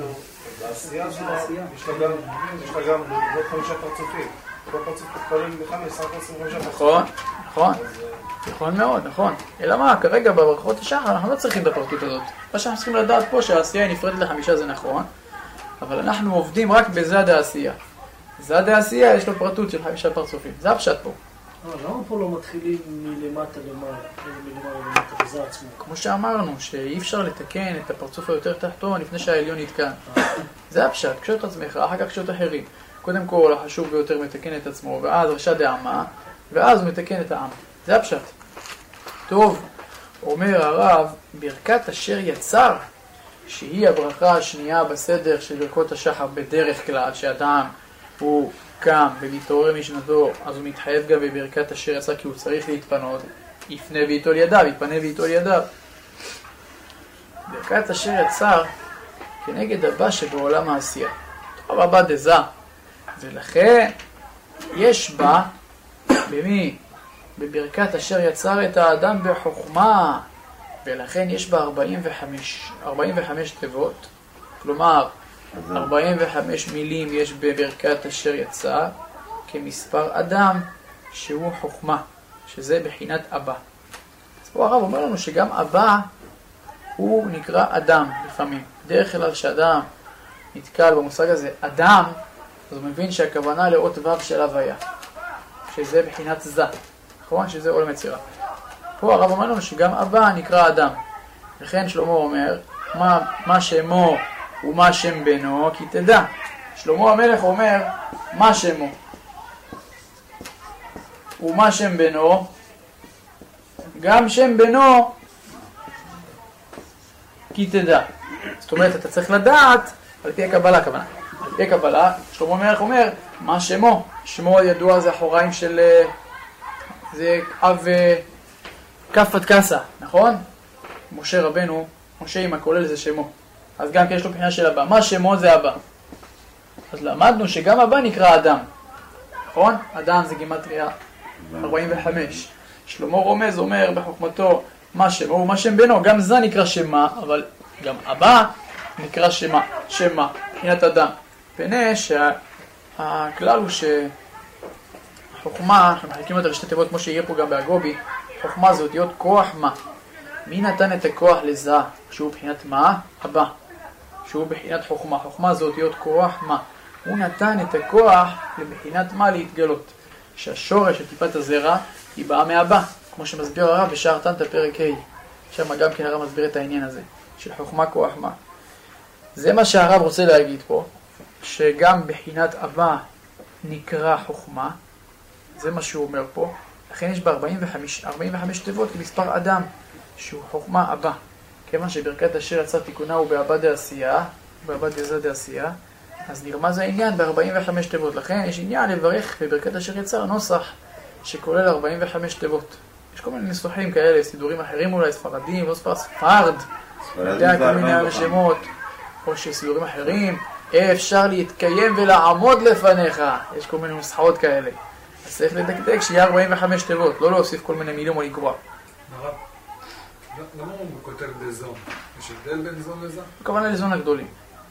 בעשייה שלה, יש לה גם עוד 5 פרצופים. כל פרצוף תתפלל ב5, סך 25 פרצופים. נכון. נכון מאוד, נכון. אלא מה, כרגע בברכות השחר אנחנו לא צריכים את הפרטות הזאת. מה שאנחנו צריכים לדעת פה שהעשייה היא נפרדת ל5 זה נכון, אבל אנחנו עובדים רק בזה דעשייה. זה דעשייה יש לו פרטות של 5 פרצופים. זה הפשט פה. למה פה לא מתחילים מלמטה למטה, וזה עצמו? כמו שאמרנו, שאי אפשר לתקן את הפרצוף היותר תחתון לפני שהעליון יתקן. זה הפשט, קשור את עצמך, אחר כך קשור את אחרים. קודם כל, החשוב ביותר מתקן את עצמו, ואז רשע דעמה, ואז הוא מתקן את העם. זה הפשט. טוב, אומר הרב, ברכת אשר יצר, שהיא הברכה השנייה בסדר של ברכות השחר בדרך כלל, שאדם הוא קם ומתעורר משנתו, אז הוא מתחייב גם בברכת אשר יצר, כי הוא צריך להתפנות, יפנה ויטול ידיו, יתפנה ויטול ידיו. ברכת אשר יצר כנגד הבא שבעולם העשייה. טוב, הבא דזה. ולכן יש בה, במי? בברכת אשר יצר את האדם בחוכמה, ולכן יש בה 45 תיבות, כלומר 45 מילים יש בברכת אשר יצר, כמספר אדם שהוא חוכמה, שזה בחינת אבא. אז פה הרב אומר לנו שגם אבא הוא נקרא אדם לפעמים. דרך כלל שאדם נתקל במושג הזה אדם, אז הוא מבין שהכוונה לאות ו' של הוויה, שזה בחינת זה, נכון? שזה עולם יצירה. פה הרב אומר לנו שגם אבא נקרא אדם. לכן שלמה אומר, מה שמו ומה שם בנו, כי תדע. שלמה המלך אומר, מה שמו ומה שם בנו, גם שם בנו, כי תדע. זאת אומרת, אתה צריך לדעת, על פי הקבלה הכוונה, על בקבלה, שלמה המלך אומר, מה שמו? שמו ידוע זה אחוריים של... זה אב כף עד כסה, נכון? משה רבנו, משה עם הכולל זה שמו. אז גם כן יש לו בחינה של אבא. מה שמו זה אבא. אז למדנו שגם אבא נקרא אדם. נכון? אדם זה גימטריה 45. שלמה רומז אומר בחוכמתו מה שמו ומה שם בנו. גם זה נקרא שמה, אבל גם אבא נקרא שמה. שמה, בחינת אדם. פני שהכלל הוא שחוכמה, אנחנו מחלקים אותה לשתי תיבות כמו שיהיה פה גם באגובי, חוכמה זה אותיות כוח מה. מי נתן את הכוח לזה? שהוא בחינת מה? אבא. שהוא בחינת חוכמה. חוכמה זה אותיות כוח מה. הוא נתן את הכוח לבחינת מה להתגלות. שהשורש של טיפת הזרע היא באה מאבא. כמו שמסביר הרב בשער תנתא פרק ה'. שם גם כן הרב מסביר את העניין הזה. של חוכמה כוח מה. זה מה שהרב רוצה להגיד פה. שגם בחינת אבא נקרא חוכמה. זה מה שהוא אומר פה. לכן יש ב-45 תיבות כמספר אדם. שהוא חוכמה אבא. כיוון שברכת אשר יצא תיקונה הוא באבא דעשייה, באבא דזה דעשייה, אז נרמז העניין ב-45 תיבות. לכן יש עניין לברך בברכת אשר יצא נוסח שכולל 45 תיבות. יש כל מיני ניסוחים כאלה, סידורים אחרים אולי, ספרדים, לא ספרד, יודע כל מיני הרשמות, או שסידורים אחרים, אפשר להתקיים ולעמוד לפניך. יש כל מיני נוסחאות כאלה. אז צריך לדקדק שיהיה 45 תיבות, לא להוסיף כל מיני מילים או לגרוע. למה הוא כותב בזון? יש הבדל בין זון לזה? הכוונה לזון הגדולים.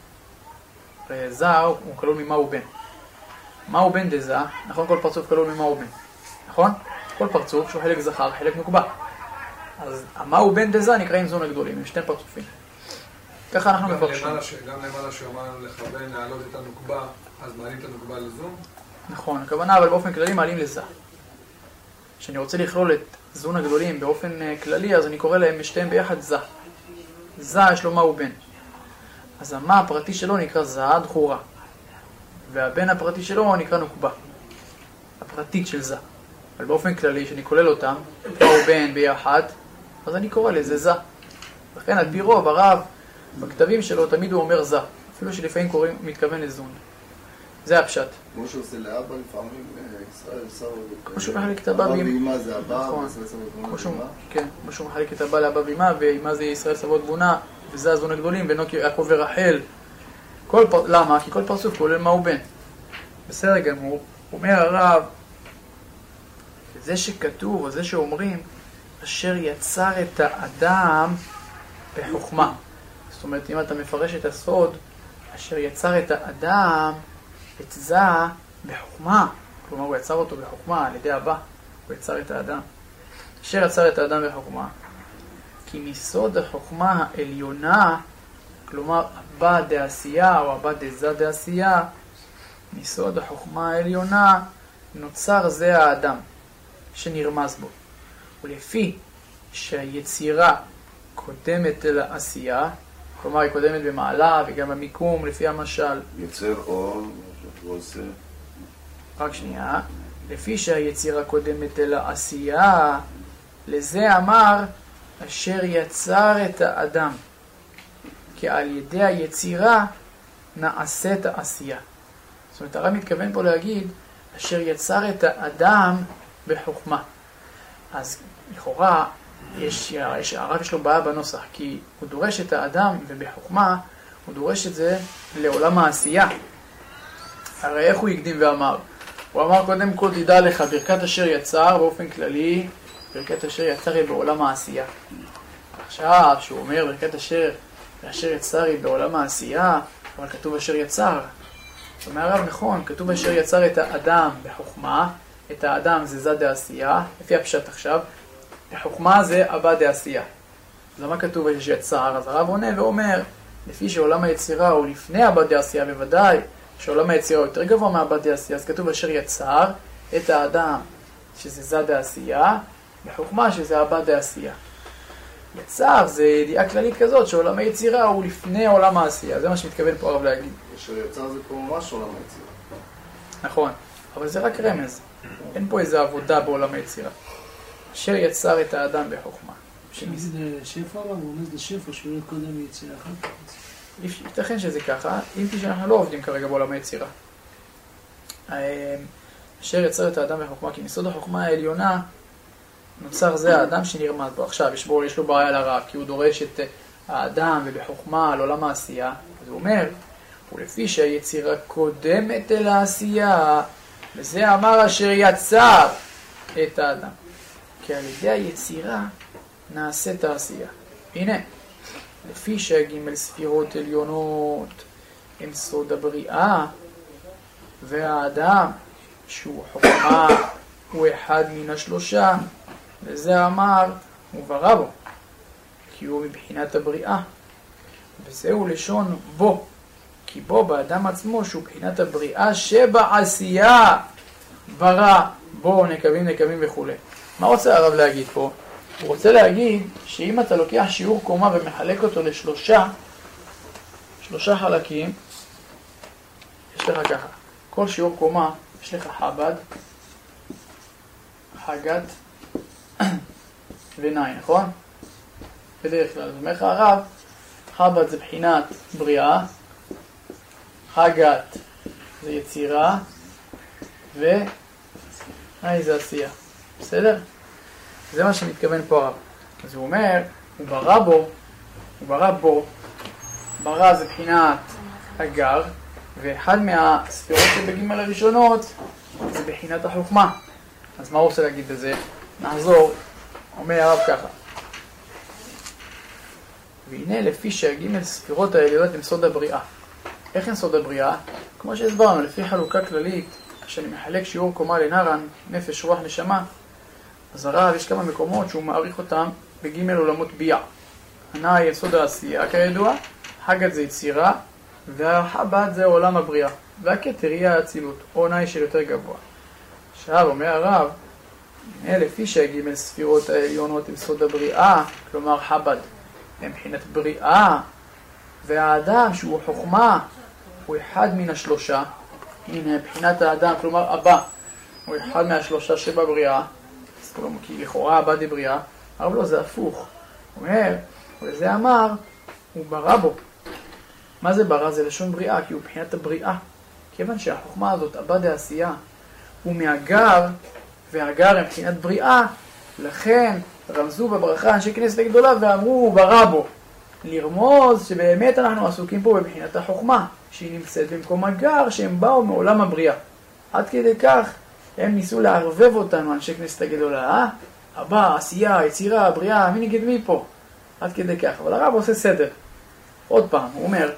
זה הוא כלול ממה הוא בן. מה הוא בן דזה? נכון, כל פרצוף כלול ממה הוא בן. נכון? כל פרצוף שהוא חלק זכר, חלק נוקבה. אז מה הוא בן דזה נקראים זון הגדולים, עם שתי פרצופים. ככה אנחנו מפרשים. גם למעלה שהוא אמר לכוון להעלות את הנוקבה, אז מעלים את הנוקבה לזון? נכון, הכוונה אבל באופן כללי מעלים לזה. כשאני רוצה לכלול את זון הגדולים באופן כללי, אז אני קורא להם שתיהם ביחד זה. זה יש לו מה הוא בן. אז המה הפרטי שלו נקרא זה, דחורה. והבן הפרטי שלו נקרא נוקבה. הפרטית של זה. אבל באופן כללי, שאני כולל אותם, מה הוא בן ביחד, אז אני קורא לזה זה. לכן על פי רוב הרב, בכתבים שלו תמיד הוא אומר זה. אפילו שלפעמים מתכוון לזון. זה הפשט. כמו שהוא עושה לאבא לפעמים, ישראל עושה... כמו שהוא מחלק את אבא ואמא. אבא ואמא זה אבא, נכון. וישראל סבא ואמא. כן, כמו שהוא מחלק את אבא לאבא ואמא, ואמא זה ישראל סבא תבונה, וזה הזון הגדולים, ונוק יעקב ורחל. למה? כי כל פרצוף כולל מה הוא בן. בסדר גמור, אומר הרב, זה שכתוב, או זה שאומרים, אשר יצר את האדם בחוכמה. זאת אומרת, אם אתה מפרש את הסוד, אשר יצר את האדם, את זה בחוכמה. כלומר, הוא יצר אותו בחוכמה על ידי אבא. הוא יצר את האדם. אשר יצר את האדם בחוכמה. כי מסוד החוכמה העליונה, כלומר, אבא דעשייה או אבא דזה דעשייה, מסוד החוכמה העליונה נוצר זה האדם שנרמז בו. ולפי שהיצירה קודמת לעשייה, כלומר היא קודמת במעלה וגם במיקום לפי המשל. יוצר אור, ועושה. רק שנייה. לפי שהיצירה קודמת לעשייה, לזה אמר אשר יצר את האדם. כי על ידי היצירה נעשית העשייה. זאת אומרת, הרב מתכוון פה להגיד אשר יצר את האדם בחוכמה. אז לכאורה הרב יש לו בעיה בנוסח, כי הוא דורש את האדם ובחוכמה הוא דורש את זה לעולם העשייה. הרי איך הוא הקדים ואמר? הוא אמר קודם כל תדע לך ברכת אשר יצר באופן כללי, ברכת אשר יצר היא בעולם העשייה. עכשיו שהוא אומר ברכת אשר יצר היא בעולם העשייה, אבל כתוב אשר יצר. זאת אומרת הרב נכון, כתוב אשר יצר את האדם בחוכמה, את האדם זה זה דעשייה, לפי הפשט עכשיו, בחוכמה זה אבא דעשייה. למה כתוב אשר יצר? אז הרב עונה ואומר, לפי שעולם היצירה הוא לפני אבא דעשייה, בוודאי שעולם היצירה הוא יותר גבוה מאבא דעשייה, אז כתוב אשר יצר את האדם שזה זה דעשייה, בחוכמה שזה אבא דעשייה. יצר זה ידיעה כללית כזאת שעולם היצירה הוא לפני עולם העשייה, זה מה שמתכוון פה הרב להגיד. אשר יצר זה פה ממש עולם היצירה. נכון, אבל זה רק רמז. אין פה איזו עבודה בעולם היצירה. אשר יצר את האדם בחוכמה. זה שפע, הוא רומז לשפע שהוא לא קודם יצירה אחת. ייתכן שזה ככה, אם כי שאנחנו לא עובדים כרגע בעולם היצירה. אשר יצר את האדם בחוכמה, כי מסוד החוכמה העליונה נוצר זה האדם שנרמז בו. עכשיו יש לו בעיה לרב, כי הוא דורש את האדם ובחוכמה על עולם העשייה. אז הוא אומר, ולפי שהיצירה קודמת אל העשייה, וזה אמר אשר יצר את האדם. כי על ידי היצירה נעשית העשייה. הנה, לפי שהג' ספירות עליונות הם סוד הבריאה, והאדם שהוא חוכמה הוא אחד מן השלושה, וזה אמר הוא ברא בו, כי הוא מבחינת הבריאה. וזהו לשון בו, כי בו באדם עצמו שהוא מבחינת הבריאה שבעשייה ברא בו נקבים וכו'. מה רוצה הרב להגיד פה? הוא רוצה להגיד שאם אתה לוקח שיעור קומה ומחלק אותו לשלושה חלקים, יש לך ככה, כל שיעור קומה יש לך חב"ד, חגת ונאי, נכון? בדרך כלל, זאת אומרת הרב, חב"ד זה בחינת בריאה, חגת זה יצירה, ונאי זה עשייה. בסדר? זה מה שמתכוון פה הרב. אז הוא אומר, הוא ברא בו, ברא זה בחינת אגר, ואחד מהספירות שבג' הראשונות זה בחינת החוכמה. אז מה הוא רוצה להגיד בזה? נעזור, אומר הרב ככה. והנה לפי שהג' ספירות העליונות הם סוד הבריאה. איך הם סוד הבריאה? כמו שהסברנו, לפי חלוקה כללית, כשאני מחלק שיעור קומה לנרן, נפש, רוח, נשמה, אז הרב יש כמה מקומות שהוא מעריך אותם בג' עולמות ביעה. הנאי יסוד העשייה כידוע, חגת זה יצירה, והחב"ד זה עולם הבריאה, והכתר יהיה האצילות, או נאי של יותר גבוה. עכשיו אומר הרב, לפי שהג' ספירות העליונות עם סוד הבריאה, כלומר חב"ד, הם מבחינת בריאה, והאדם שהוא חוכמה, הוא אחד מן השלושה, הנה מבחינת האדם, כלומר אבא, הוא אחד מהשלושה שבבריאה, כי לכאורה אבא דבריאה, אבל לא, זה הפוך. הוא אומר, וזה אמר, הוא ברא בו. מה זה ברא? זה לשון בריאה, כי הוא מבחינת הבריאה. כיוון שהחוכמה הזאת, אבא דעשייה, הוא מהגר, והגר מבחינת בריאה, לכן רמזו בברכה אנשי כנסת הגדולה ואמרו, הוא ברא בו. לרמוז שבאמת אנחנו עסוקים פה בבחינת החוכמה, שהיא נמצאת במקום הגר, שהם באו מעולם הבריאה. עד כדי כך, הם ניסו לערבב אותנו, אנשי כנסת הגדולה, הבא, עשייה, יצירה, בריאה, מי נגד מי פה? עד כדי כך, אבל הרב עושה סדר. עוד פעם, הוא אומר,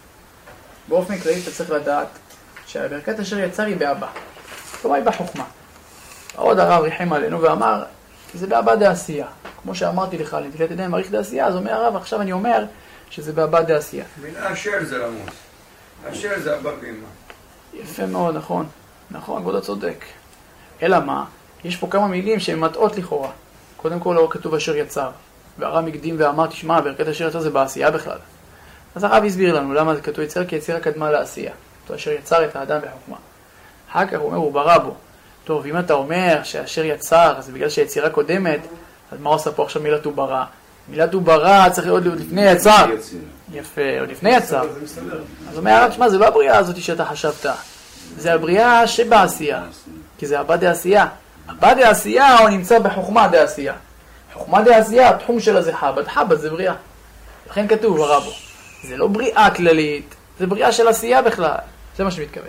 באופן כללי אתה צריך לדעת שהברכת אשר יצר היא באבא. כלומר היא בחוכמה. עוד הרב ריחם עלינו ואמר, זה באבא דעשייה. כמו שאמרתי לך, לתגלת ידיים מעריך דעשייה, אז אומר הרב, עכשיו אני אומר שזה באבא דעשייה. מילה אשר זה רמוז. אשר זה אבא ואמא. יפה מאוד, נכון. נכון, כבוד הצודק. אלא מה? יש פה כמה מילים שהן מטעות לכאורה. קודם כל לא כתוב אשר יצר. והרב הקדים ואמר, תשמע, ברכת אשר יצר זה בעשייה בכלל. אז הרב הסביר לנו למה זה כתוב יצר, כי יצירה קדמה לעשייה. אותו אשר יצר את האדם בחוכמה. אחר כך הוא אומר, הוא ברא בו. טוב, אם אתה אומר שאשר יצר, אז בגלל שהיצירה קודמת, אז מה עושה פה עכשיו מילת הוא ברא? מילת הוא ברא צריך להיות לפני יצר. יפה, עוד לפני יצר. אז אומר הרב, תשמע, זה לא הבריאה הזאת שאתה חשבת. זה הבריאה שבעשייה. כי זה אבא דעשייה. אבא דעשייה הוא נמצא בחוכמה דעשייה. חוכמה דעשייה, התחום שלה זה חב"ד. חב"ד זה בריאה. לכן כתוב ברא בו. זה לא בריאה כללית, זה בריאה של עשייה בכלל. זה מה שמתכוון.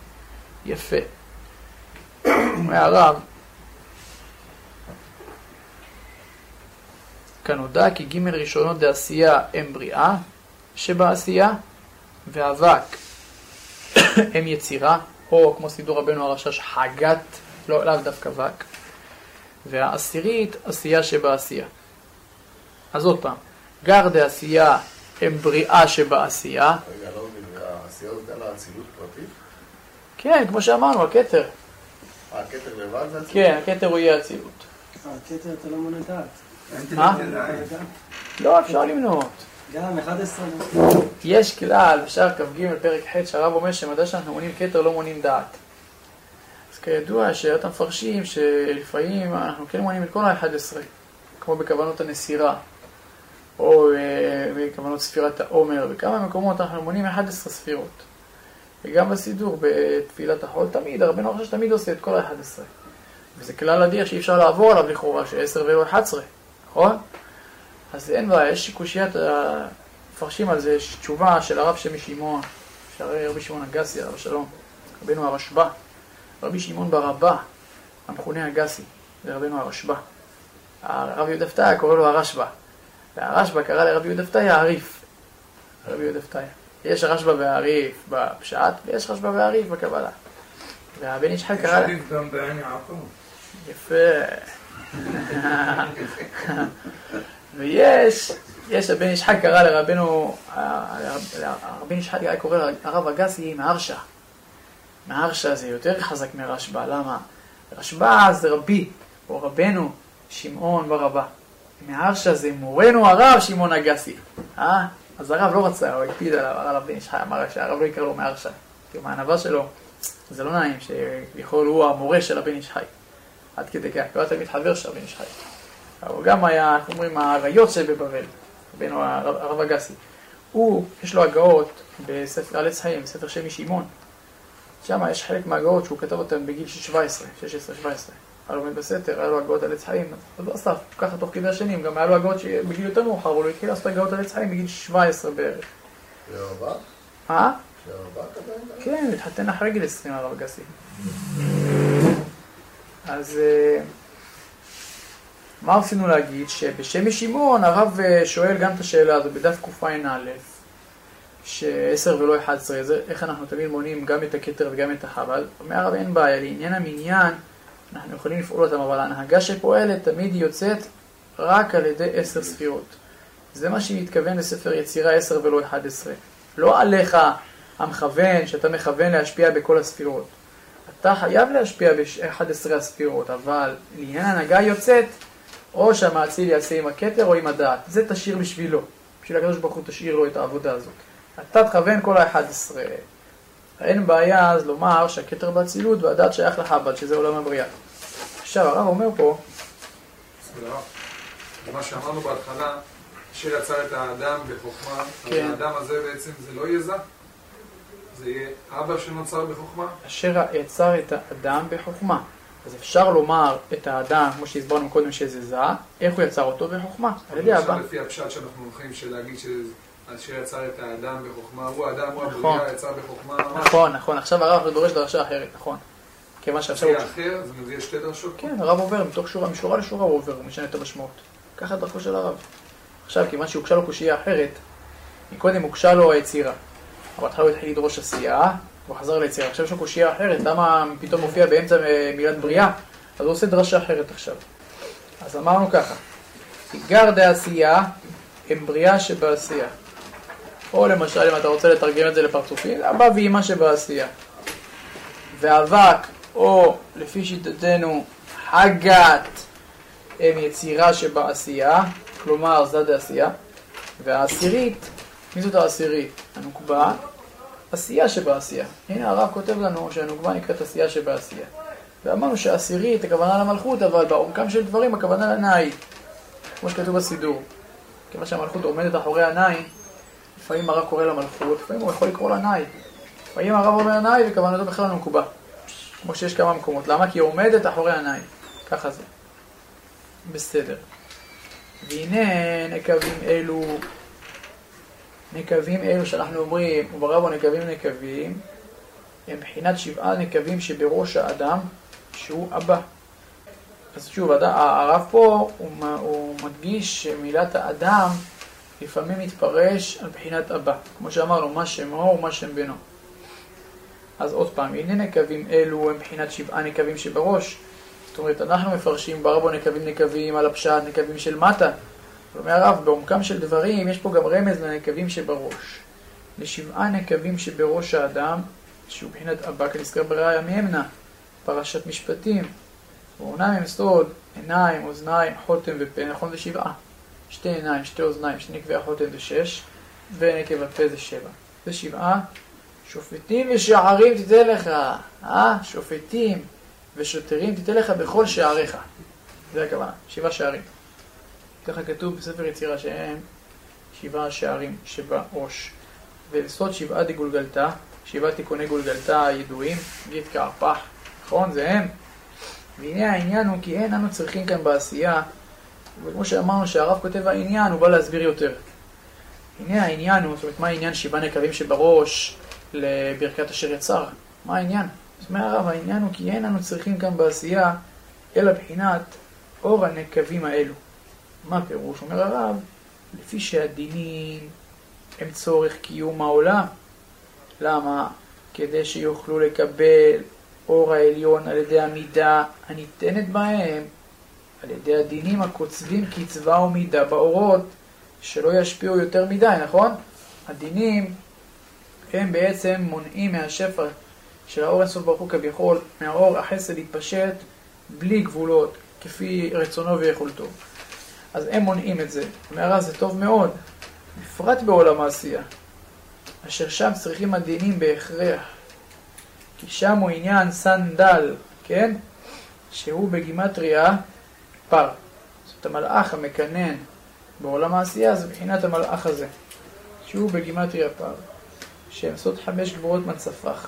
יפה. אומר הרב, כאן הודע כי ג' ראשונות דעשייה הם בריאה שבעשייה, ואבק הם יצירה, או כמו סידור רבנו הרשש חגת, לא דווקא אבק, והעשירית עשייה שבעשייה. אז עוד פעם, גר דעשייה הם בריאה שבעשייה. רגע, לא מבין, העשייה הזאת על האצילות פרטית? כן, כמו שאמרנו, הכתר. הכתר לבד זה אצילות? כן, הכתר הוא יהיה אצילות. הכתר אתה לא מונה דעת. מה? לא, אפשר למנות. גם 11. יש כלל, בשער כ"ג פרק ח' שהרב אומר שמדע שאנחנו מונים כתר לא מונים דעת. אז כידוע שאתם מפרשים שלפעמים אנחנו כן מונים את כל ה-11, כמו בכוונות הנסירה. או בכוונות ספירת העומר, בכמה מקומות אנחנו מונים 11 ספירות. וגם בסידור, בתפילת החול, תמיד, הרבנו הראשי תמיד עושה את כל ה-11. וזה כלל אדיר שאי אפשר לעבור עליו לכאורה, ש10 ולא 11, נכון? אז אין בעיה, יש קושיית, מפרשים על זה, יש תשובה של הרב שמי שמעון, שהרי רבי שמעון אגסי, הרב שלום, רבנו הרשב"א, רבי שמעון ברבא, המכונה אגסי, זה רבנו הרשב"א. הרב יהודה פתאיה קורא לו הרשב"א, והרשב"א קרא לרבי יהודה פתאיה העריף, רבי יהודה פתאיה. יש הרשב"א והעריף בפשט, ויש רשב"א והעריף בקבלה. והבן איש חי קרא לה... יש עריף גם בעין יעקב. יפה. ויש הבן איש חי קרא לרבנו, הרבן איש חי קורא לרב אגסי מהרש"א. מהרש"א זה יותר חזק מרשב"א, למה? רשב"א זה רבי, או רבנו שמעון ברבא. מהרש"א זה מורנו הרב שמעון אגסי. אז הרב לא רצה, הוא הקפיד עליו, הרב בן איש חי אמר שהרב לא יקרא לו מהרש"א. כי מהענווה שלו, זה לא נעים שיכול הוא המורה של הבן איש חי. עד כדי כך, הוא היה תמיד חבר של הבן איש חי. הוא גם היה, אנחנו אומרים, העריות של בבבל, רבנו הרב אגסי. יש לו הגאות בספר על עץ חיים, בספר שמי שמעון. שם יש חלק מההגאות שהוא כתב אותם בגיל 17, 16-17. היה לו בסתר, היה לו הגאות על עץ חיים. אז לא סתם, ככה תוך כדי השנים, גם היה לו הגאות בגיל יותר מאוחר, אבל הוא התחיל לעשות הגאות על עץ חיים בגיל 17 בערך. שהרב"ק? שהרב"ק עדיין? כן, הוא התחתן אחרי גיל 20, הרב אגסי. אז מה רצינו להגיד? שבשמי שמעון הרב שואל גם את השאלה הזו בדף קע"א, ש10 ולא 11, איך אנחנו תמיד מונים גם את הכתר וגם את החבל. אומר הרב אין בעיה, לעניין המניין אנחנו יכולים לפעול אותם, אבל ההנהגה שפועלת תמיד יוצאת רק על ידי 10 ספירות. זה מה שמתכוון לספר יצירה 10 ולא 11. לא עליך המכוון, שאתה מכוון להשפיע בכל הספירות. אתה חייב להשפיע ב-11 הספירות, אבל לעניין ההנהגה יוצאת, או שהמאציל יעשה עם הכתר או עם הדעת. זה תשאיר בשבילו. בשביל הקדוש ברוך הוא תשאיר לו את העבודה הזאת. אתה תכוון כל ה-11. אין בעיה אז לומר שהכתר באצילות והדעת שייך לחב"ד, שזה עולם הבריאה. עכשיו הרב אומר פה, מה שאמרנו בהתחלה, אשר יצר את האדם בחוכמה, כן. אז האדם הזה בעצם זה לא יהיה זה? זה יהיה אבא שנוצר בחוכמה? אשר יצר את האדם בחוכמה. אז אפשר לומר את האדם, כמו שהסברנו קודם שזה זה, איך הוא יצר אותו בחוכמה? על ידי אבא. לפי הפשט שאנחנו הולכים להגיד שאשר יצר את האדם בחוכמה, הוא האדם, הוא הבריאה, יצר בחוכמה. נכון. עכשיו הרב דורש דרשה אחרת, נכון. כיוון שעכשיו זה אחר, זה מביא שתי דרשות? כן, הרב עובר, מתוך משורה לשורה הוא עובר, הוא משנה את המשמעות. ככה דרכו של הרב. עכשיו, כיוון שהוקשה לו קושייה אחרת, מקודם הוקשה לו היצירה. אבל התחלה הוא התחיל לדרוש עשייה, הוא חזר ליצירה. עכשיו יש לו קושייה אחרת, למה פתאום מופיע באמצע מילת בריאה? אז הוא עושה דרשה אחרת עכשיו. אז אמרנו ככה, עיקר דעשייה הם בריאה שבעשייה. או למשל, אם אתה רוצה לתרגם את זה לפרצופים, אבא ואמא שבעשייה. ואבק, או לפי שיטתנו, הגת, הם יצירה שבעשייה, כלומר זד העשייה. והעשירית, מי זאת העשירית? הנוקבה, עשייה שבעשייה. הנה הרב כותב לנו שהנוקבה נקראת עשייה שבעשייה. ואמרנו שהעשירית הכוונה למלכות, אבל בעומקם של דברים הכוונה לנאי. כמו שכתוב בסידור. כיוון שהמלכות עומדת אחורי הנאי, לפעמים הרב קורא למלכות, לפעמים הוא יכול לקרוא לנאי. לפעמים הרב אומר נאי וכוונתו בכלל לנוקבה. כמו שיש כמה מקומות. למה? כי היא עומדת אחורי הנאי. ככה זה. בסדר. והנה נקבים אלו שאנחנו אומרים, וברבו נקבים, הם בחינת 7 נקבים שבראש האדם, שהוא אבא. אז שוב, הרב פה הוא מדגיש שמילת האדם לפעמים מתפרש על בחינת אבא. כמו שאמרנו, מה שמו ומה שם בנו. אז עוד פעם, הנה נקבים אלו הם בחינת 7 נקבים שבראש. זאת אומרת, אנחנו מפרשים ברבו נקבים על הפשט, נקבים של מטה. כלומר הרב, בעומקם של דברים, יש פה גם רמז לנקבים שבראש. ל7 נקבים שבראש האדם, שהוא בחינת אבא, כנזכר בראיה מימנה, פרשת משפטים. ועוניים הם סוד, עיניים, אוזניים, חותם ופה, נכון זה 7. 2 עיניים, 2 אוזניים, 2 נקבי החותם זה 6, ונקב הפה זה 7. זה 7. שופטים ושערים תיתן לך, שופטים ושוטרים תיתן לך בכל שעריך. זה הכוונה, 7 שערים. ככה כתוב בספר יצירה שהם 7 שערים שבראש. ולסוד 7 דגולגלתה, 7 תיקוני גולגלתה הידועים, גיד כעפח, נכון? זה הם. והנה העניין הוא כי אין אנו צריכים כאן בעשייה, וכמו שאמרנו שהרב כותב העניין, הוא בא להסביר יותר. הנה העניין הוא, זאת אומרת, מה העניין 7 נקבים שבראש לברכת אשר יצר? מה העניין? זאת אומרת הרב, העניין הוא כי אין אנו צריכים כאן בעשייה, אלא בחינת אור הנקבים האלו. מה הפירוש? אומר הרב, לפי שהדינים הם צורך קיום העולם. למה? כדי שיוכלו לקבל אור העליון על ידי המידה הניתנת בהם, על ידי הדינים הקוצבים קצבה ומידה באורות, שלא ישפיעו יותר מדי, נכון? הדינים הם בעצם מונעים מהשפע של האור אינסוף ברוך הוא כביכול, מהאור החסד להתפשט בלי גבולות, כפי רצונו ויכולתו. אז הם מונעים את זה. מהר"ש זה טוב מאוד, בפרט בעולם העשייה, אשר שם צריכים הדינים בהכרח. כי שם הוא עניין סנדל, כן? שהוא בגימטריה פר. זאת המלאך המקנן בעולם העשייה, זה בחינת המלאך הזה, שהוא בגימטריה פר. שהם סוד 5 גבורות מנצפח,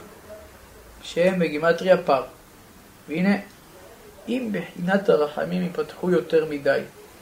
שהם בגימטריה פר. והנה, אם בחינת הרחמים יפתחו יותר מדי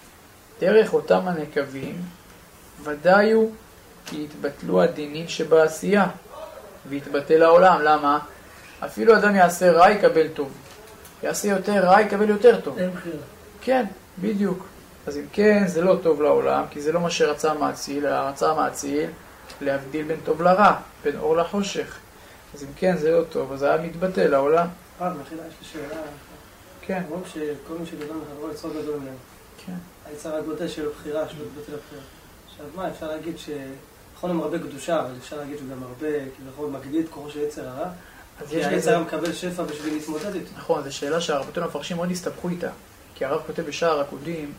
דרך אותם הנקבים, ודאי הוא כי יתבטלו הדינים שבעשייה ויתבטל העולם. למה? אפילו אדם יעשה רע יקבל טוב, יעשה יותר רע יקבל יותר טוב. אין בחירה. כן, בדיוק. אז אם כן, זה לא טוב לעולם, כי זה לא מה שרצה מעציל, אלא רצה מעציל להבדיל בין טוב לרע, בין אור לחושך. אז אם כן, זה לא טוב, אז זה היה מתבטל לעולם. מחילה, יש לי שאלה. כן. אומרים שכל מי שגדול מחברו יצור גדול ממנו. כן. היצר הגודל של הבחירה, שלו מתבטל הבחירה. עכשיו מה, אפשר להגיד שנכון הם הרבה קדושה, אבל אפשר להגיד שהוא גם הרבה, כביכול מגדיל את כוחו של יצר הרע. כי היצר מקבל שפע בשביל להתמודד איתו. נכון, זו שאלה שהרבותינו המפרשים מאוד הסתבכו איתה. כי הרב כותב בשער הקודים,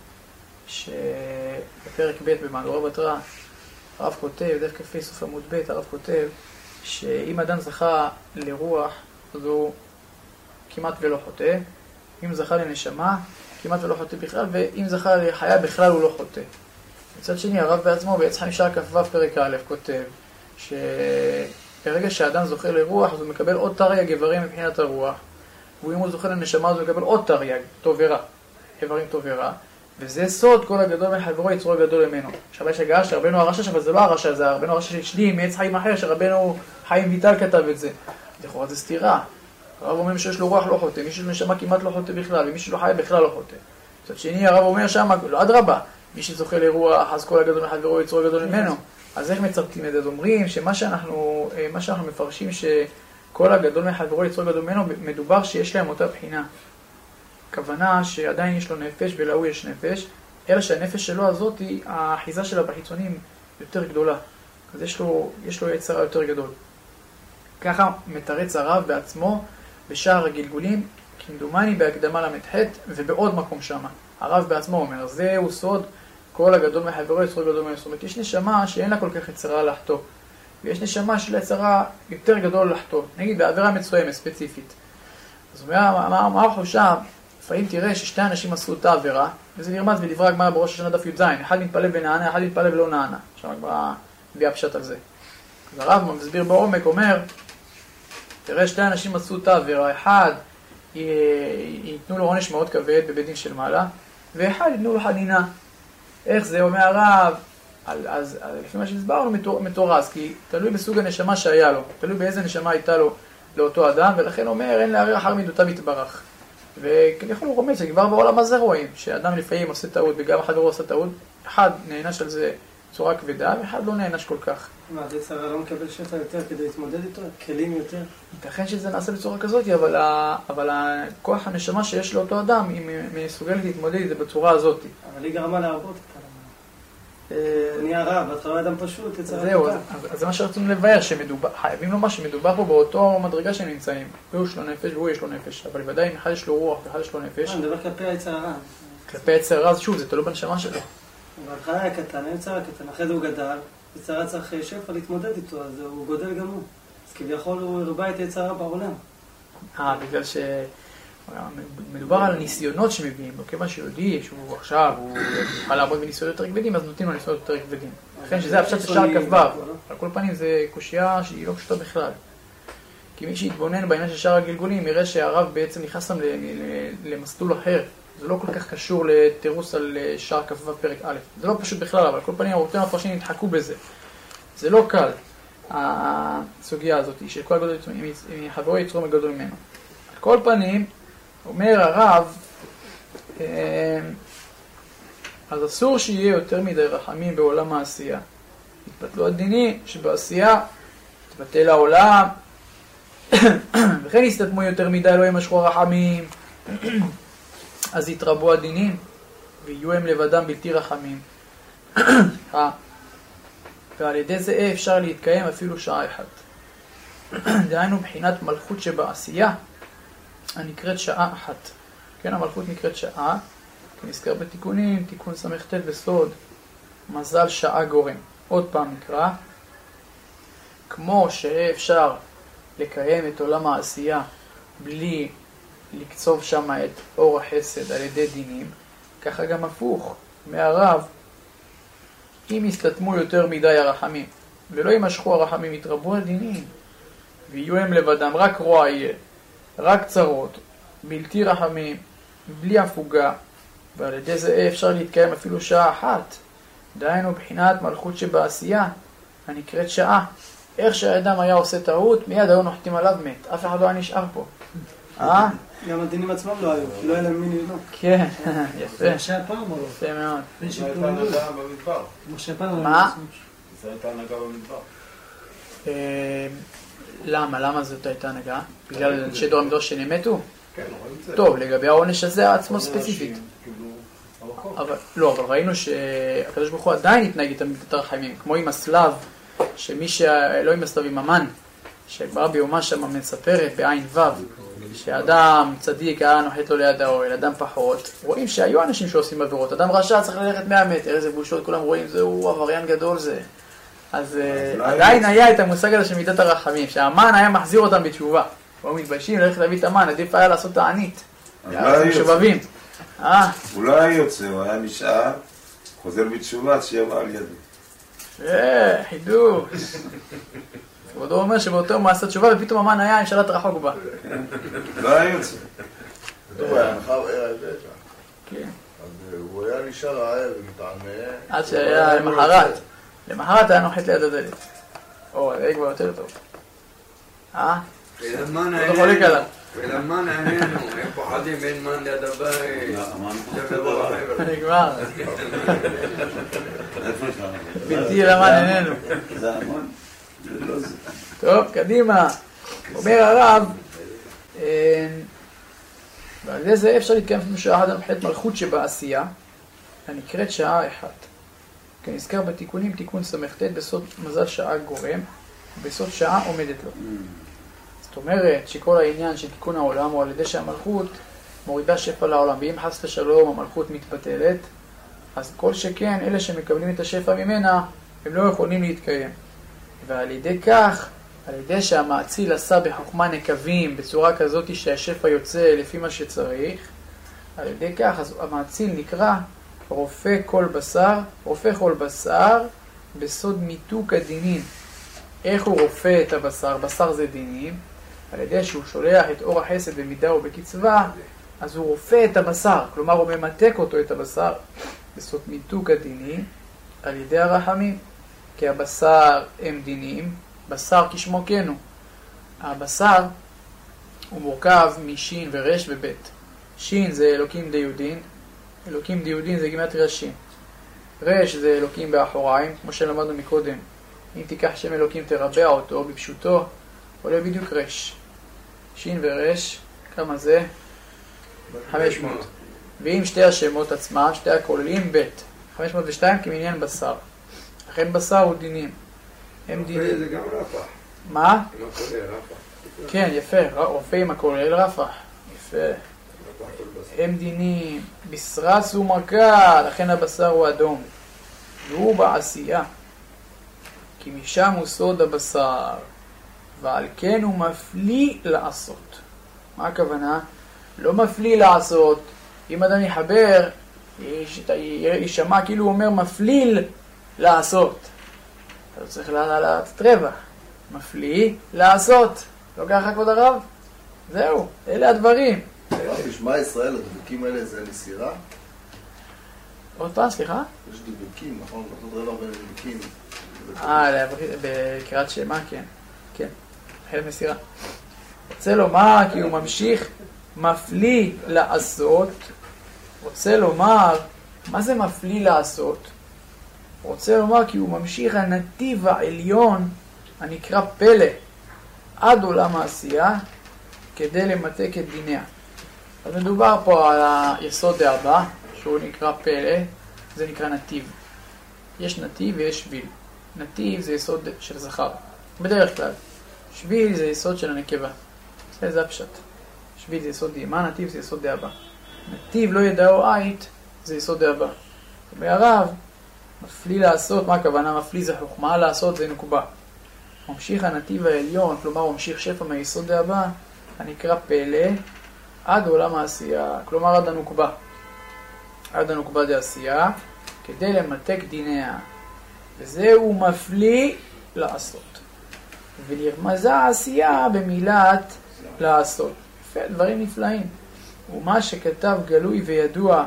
שבפרק ב' במהדורה בתרא, הרב כותב, דף כ"ה סוף עמוד ב', הרב כותב, שאם אדם זכה לרוח, אז הוא כמעט ולא חוטא. אם זכה לנשמה, כמעט ולא חוטא בכלל, ואם זכה לחיה בכלל הוא לא חוטא. מצד שני, הרב בעצמו בעץ חיים שער כ"ו פרק א' כותב, שברגע שהאדם זוכה לרוח, אז הוא מקבל עוד תרי"ג איברים מבחינת הרוח, ואם הוא זוכה לנשמה, אז הוא מקבל עוד תרי"ג, טוב ורע, איברים טוב ורע, וזה סוד כל הגדול מחברו יצרו הגדול ממנו. עכשיו יש הגעה שרבנו הרשש, אבל זה לא הרשש, זה רבנו הרשש שלי מעץ חיים אחר, שרבנו חיים ויטל כתב את זה. לכאורה זה סתירה. הרב אומר שיש לו רוח לא חוטא, מי שיש לו נשמה כמעט לא חוטא בכלל, ומי שיש לו חיה בכלל לא חוטא. מצד שני, הרב אומר שם, לא אדרבה, מי שזוכה לרוח, אז כל הגדול מחברו יצרו הגדול ממנו. אז איך מצרפים את זה? אומרים שמה שאנחנו מפרשים שכל הגדול מחברו יצרו הגדול ממנו, מדובר שיש להם אותה בחינה. כוונה שעדיין יש לו נפש ולהוא יש נפש, אלא שהנפש שלו הזאת, האחיזה שלה בחיצונים יותר גדולה. אז יש לו יצר יותר גדול. ככה מתרץ הרב בעצמו בשער הגלגולים, כמדומני בהקדמה למ"ח ובעוד מקום שמה. הרב בעצמו אומר, זהו סוד כל הגדול מחברו יצרו הגדול ממנו. זאת אומרת, יש נשמה שאין לה כל כך יצרה לחטוא, ויש נשמה של יצרה יותר גדול לחטוא, נגיד בעבירה מצוימת ספציפית. אז הוא אומר, מה הוא חושב? לפעמים תראה ששתי אנשים עשו את העבירה, וזה נרמז בדברי הגמרא בראש השנה דף י"ז, אחד מתפלל ונענה, אחד מתפלל ולא נענה. עכשיו הגמרא הביאה פשט על זה. אז הרב מסביר בעומק, אומר, תראה שתי אנשים עשו את העבירה, אחד ייתנו לו עונש מאוד כבד בבית דין של מעלה, ואחד ייתנו לו חנינה. איך זה? אומר הרב, אז לפי מה שהסברנו מתורז, כי תלוי בסוג הנשמה שהיה לו, תלוי באיזה נשמה הייתה לו לאותו אדם, ולכן אומר אין לערער אחר מידותיו יתברך. וכביכול הוא רומז שכבר בעולם הזה רואים שאדם לפעמים עושה טעות וגם אחד לא עושה טעות, אחד נענש על זה בצורה כבדה ואחד לא נענש כל כך. מה, זה יצר לא מקבל שפע יותר כדי להתמודד איתו? כלים יותר? ייתכן שזה נעשה בצורה כזאת, אבל הכוח הנשמה שיש לאותו אדם היא מסוגלת להתמודד את זה בצורה הזאת. אבל היא גרמה להרבות את זה. נהיה רע, בהתחלה אדם פשוט, יצר זהו, אז זה מה שרצינו לבאר, חייבים לומר שמדובר פה באותו מדרגה שהם נמצאים. הוא יש לו נפש והוא יש לו נפש, אבל ודאי אם אחד יש לו רוח ואחד יש לו נפש. אני מדבר כלפי היצר הרע. כלפי היצר הרע, שוב, זה תלוי בנשמה שלו. בהתחלה היה קטן, היצר הקטן, אחרי זה הוא גדל, היצר הרע צריך שפע להתמודד איתו, אז הוא גודל גם הוא. אז כביכול הוא הרבה את היצר הרע בעולם. בגלל שמדובר על ניסיונות שמביאים לו, כיוון שיהודי שהוא עכשיו, הוא יוכל לעבוד בניסיונות יותר כבדים, אז נותנים לו ניסיונות יותר כבדים. לכן שזה הפשט לשער כ"ו. על כל פנים זה קושייה שהיא לא פשוטה בכלל. כי מי שיתבונן בעניין של שער הגלגולים יראה שהרב בעצם נכנס שם למסלול אחר. זה לא כל כך קשור לתירוס על שער כ"ו פרק א'. זה לא פשוט בכלל, אבל על כל פנים הרבה מפרשים נתחקו בזה. זה לא קל, הסוגיה הזאת, של כל הגדול מחברו יצרו מגדול ממנו. על כל פנים, אומר הרב, אז אסור שיהיה יותר מדי רחמים בעולם העשייה. יתבטלו הדינים שבעשייה תבטל העולם, וכן יסתתמו יותר מדי לא ימשכו הרחמים, אז יתרבו הדינים ויהיו הם לבדם בלתי רחמים. ועל ידי זה אפשר להתקיים אפילו שעה אחת. דהיינו בחינת מלכות שבעשייה הנקראת שעה אחת. כן, המלכות נקראת שעה, כנזכר בתיקונים, תיקון סמכת בסוד, מזל שעה גורם. עוד פעם נקרא, כמו שאפשר לקיים את עולם העשייה בלי לקצוב שם את אור החסד על ידי דינים, ככה גם הפוך, מהרב, אם יסתתמו יותר מדי הרחמים, ולא ימשכו הרחמים, יתרבו הדינים, ויהיו הם לבדם, רק רוע יהיה, רק צרות, בלתי רחמים, בלי הפוגה, ועל ידי זה אפשר להתקיים אפילו שעה אחת. דהיינו בחינת מלכות שבעשייה, הנקראת שעה. איך שהאדם היה עושה טעות, מיד היו נוחתים עליו מת. אף אחד לא היה נשאר פה. גם הדינים עצמם לא היו, כי לא היה להם מי ללמוד. כן, יפה. זה משה הפעם או לא? יפה מאוד. זה הייתה הנהגה במדבר. משה הפעם. מה? זה הייתה הנהגה במדבר. למה? למה זאת הייתה הנהגה? בגלל אנשי דור המדבר שנמתו? כן, רואים את זה. טוב, לגבי העונש הזה עצמו ספציפית. אבל ראינו שהקדוש ברוך הוא עדיין התנהג איתם במידת הרחמים, כמו עם הסלב, שמי שלא עם הסלב, עם המן, שגמרא ביומה שם מספרת בעין ו', שאדם צדיק היה נוחת לו ליד האוהל, אדם פחות. רואים שהיו אנשים שעושים עבירות, אדם רשע צריך ללכת 100 מטר, איזה בושות, כולם רואים, זהו עבריין גדול זה. אז עדיין היה את המושג הזה של מידת הרחמים, שהמן היה מחזיר אותם בתשובה. לא מתביישים ללכת להביא את המן, עדיף היה לעשות תענית. שובבים. הוא לא היה יוצא, הוא היה נשאר, חוזר בתשובה, שיבוא על ידו. חידוש. כבודו אומר שבאותו הוא מעשה תשובה, ופתאום המן היה עם שלט רחוק בה. לא היה יוצא. הוא היה נחב ערב בטח. כן. אז הוא היה נשאר הערב ומתענה. עד שהיה למחרת. למחרת היה נוחת ליד הדלת. זה כבר יותר טוב. אתה חולק עליו. ולמן עינינו, הם פוחדים בין מן ליד הבית. נגמר. איפה יש לנו? בלתי למן עינינו. זה המון? זה לא זה. טוב, קדימה. אומר הרב, ועל זה אפשר להתקיים אפילו שעה אחת מבחינת מלכות שבעשייה, הנקראת שעה אחת. כנזכר בתיקונים, תיקון סמכת בסוד מזל שעה גורם, בסוד שעה עומדת לו. זאת אומרת שכל העניין של תיקון העולם הוא על ידי שהמלכות מורידה שפע לעולם, ואם חס ושלום המלכות מתבטלת, אז כל שכן אלה שמקבלים את השפע ממנה הם לא יכולים להתקיים. ועל ידי כך, על ידי שהמאציל עשה בחוכמה נקבים בצורה כזאת שהשפע יוצא לפי מה שצריך, על ידי כך אז המאציל נקרא רופא כל בשר, רופא כל בשר בסוד מיתוק הדינים. איך הוא רופא את הבשר? בשר זה דינים. על ידי שהוא שולח את אור החסד במידה ובקצבה, אז הוא רופא את הבשר, כלומר הוא ממתק אותו את הבשר בסוד מיתוק הדינים על ידי הרחמים. כי הבשר הם דינים, בשר כשמו כן הוא. הבשר הוא מורכב משין ורש ובית. שין זה אלוקים דיודין, אלוקים דיודין זה גימטריה שין. רש זה אלוקים באחוריים, כמו שלמדנו מקודם. אם תיקח שם אלוקים תרבע אותו בפשוטו, עולה בדיוק רש. שין ורש, כמה זה? 500. ואם שתי השמות עצמם, שתי הכוללים בית. 502 כמניין בשר. לכן בשר הוא דינים. הם דינים. זה גם רפח. מה? עם הכולל רפח. כן, יפה. רופא עם הכולל רפח. יפה. הם דינים. בשרס ומרקה, לכן הבשר הוא אדום. והוא בעשייה. כי משם הוא סוד הבשר. ועל כן הוא מפליא לעשות. מה הכוונה? לא מפליא לעשות. אם אדם יחבר, ישמע כאילו הוא אומר מפליל לעשות. אתה צריך לתת רווח. מפליא לעשות. לא ככה כבוד הרב? זהו, אלה הדברים. בשמע ישראל, הדבקים האלה זה נסירה? עוד פעם, סליחה? יש דבקים, נכון? אנחנו רווח בין דבקים. בקריאת שמע, כן. כן, חלק מסירה. רוצה לומר כי הוא ממשיך מפליא לעשות. רוצה לומר, מה זה מפליא לעשות? רוצה לומר כי הוא ממשיך הנתיב העליון הנקרא פלא עד עולם העשייה כדי למתק את דיניה. אז מדובר פה על היסוד הבא שהוא נקרא פלא, זה נקרא נתיב. יש נתיב ויש שביל. נתיב זה יסוד של זכר, בדרך כלל. שביל זה יסוד של הנקבה. זה הפשט. שביל זה יסוד דהימה, נתיב זה יסוד דהבה. נתיב לא ידעו עית זה יסוד דהבה. בערב, מפליא לעשות, מה הכוונה? מפליא זה חוכמה, לעשות זה נקובה. ממשיך הנתיב העליון, כלומר ממשיך שפע מהיסוד הבא, הנקרא פלא, עד עולם העשייה, כלומר עד הנוקבה. עד הנוקבה דעשייה, כדי למתק דיניה. וזהו מפליא לעשות. ונרמזה העשייה במילת לעשות. יפה, דברים נפלאים. ומה שכתב גלוי וידוע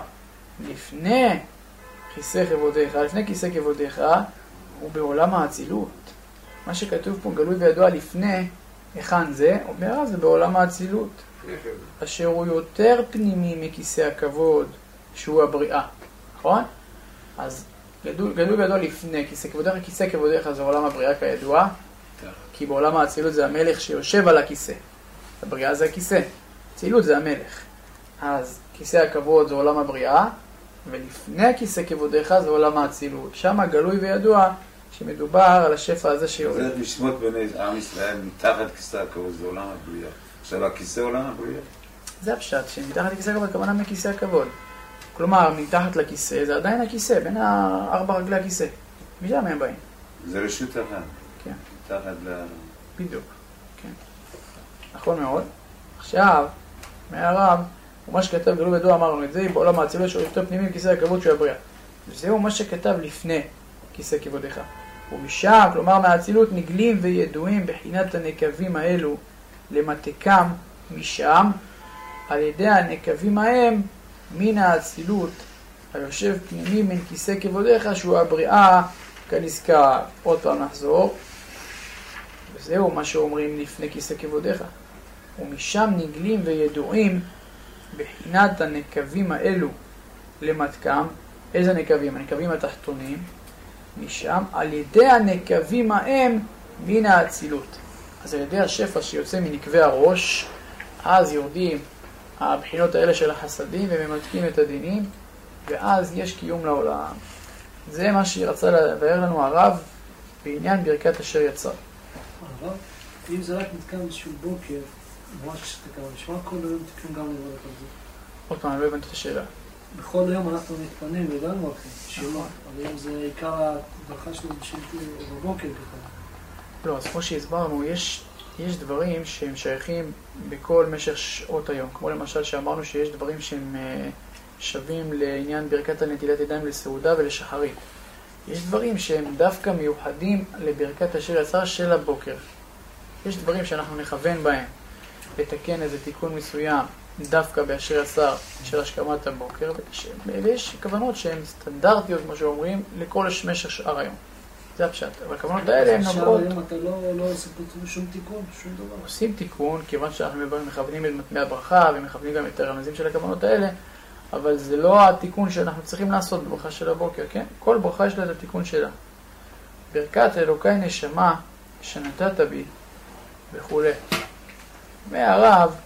לפני כיסא כבודיך, לפני כיסא כבודיך, הוא בעולם האצילות. מה שכתוב פה גלוי וידוע לפני, היכן זה? אומר זה בעולם האצילות. אשר הוא יותר פנימי מכיסא הכבוד, שהוא הבריאה. נכון? אז גלוי וידוע לפני כיסא כבודיך, כיסא כבודיך זה עולם הבריאה כידוע, כי בעולם האצילות זה המלך שיושב על הכיסא. הבריאה זה הכיסא, אצילות זה המלך. אז כיסא הכבוד זה עולם הבריאה, ולפני כיסא כבודיך זה עולם האצילות. שם גלוי וידוע שמדובר על השפע הזה שיורד. זה לשמות בני עם ישראל מתחת כיסא הכבוד, זה עולם הבריאה. עכשיו הכיסא עולם הבריאה? זה הפשט, שמתחת לכיסא הכבוד כוונה מכיסא הכבוד. כלומר, מתחת לכיסא זה עדיין הכיסא, בין 4 רגלי הכיסא. משם הם באים. זה רשות אחת. כן. מתחת בדיוק, כן. נכון מאוד. עכשיו, מהרב, ומה שכתב גלוי וידוע אמרנו את זה, בעולם האצילות שהוא יותר פנימי מכיסא הכבוד שהוא הבריאה. וזהו מה שכתב לפני כיסא כבודיך. ומשם, כלומר מהאצילות, נגלים וידועים בחינת הנקבים האלו למתקם משם, על ידי הנקבים ההם מן האצילות היושב פנימי מן כיסא כבודיך שהוא הבריאה כנזכר. עוד פעם נחזור. וזהו מה שאומרים לפני כיסא כבודיך. ומשם נגלים וידועים בחינת הנקבים האלו למתקם. איזה נקבים? הנקבים התחתונים. משם על ידי הנקבים ההם מן האצילות. אז על ידי השפע שיוצא מנקבי הראש, אז יורדים הבחינות האלה של החסדים וממתקים את הדינים, ואז יש קיום לעולם. זה מה שרצה לבאר לנו הרב בעניין ברכת אשר יצא. הרב, אם זה רק נתקע בשביל בוקר, ממש כשתקע, נשמע כל היום תקום גם לברך על זה. עוד פעם, אני לא הבנתי את השאלה. בכל היום אנחנו מתפנים וגם מברכים, שימה, אבל אם זה עיקר הברכה שלו בשביל בבוקר ככה. לא, אז כמו שהסברנו, יש דברים שהם שייכים בכל משך שעות היום. כמו למשל שאמרנו שיש דברים שהם שווים לעניין ברכת הנטילת ידיים לסעודה ולשחרית. יש דברים שהם דווקא מיוחדים לברכת אשר יצא של הבוקר. יש דברים שאנחנו נכוון בהם לתקן איזה תיקון מסוים דווקא באשר יצא של השכמת הבוקר, ויש כוונות שהן סטנדרטיות, כמו שאומרים, לכל משך שאר היום. זה הפשט. אבל הכוונות האלה הן נובעות... עכשיו היום אתה לא עושה פה שום תיקון, שום דבר. עושים תיקון, כיוון שאנחנו מכוונים את מטמא הברכה, ומכוונים גם את הרמזים של הכוונות האלה, אבל זה לא התיקון שאנחנו צריכים לעשות בברכה של הבוקר, כן? כל ברכה יש לה את התיקון שלה. ברכת אלוקי נשמה שנתת בי וכו'. מהרב,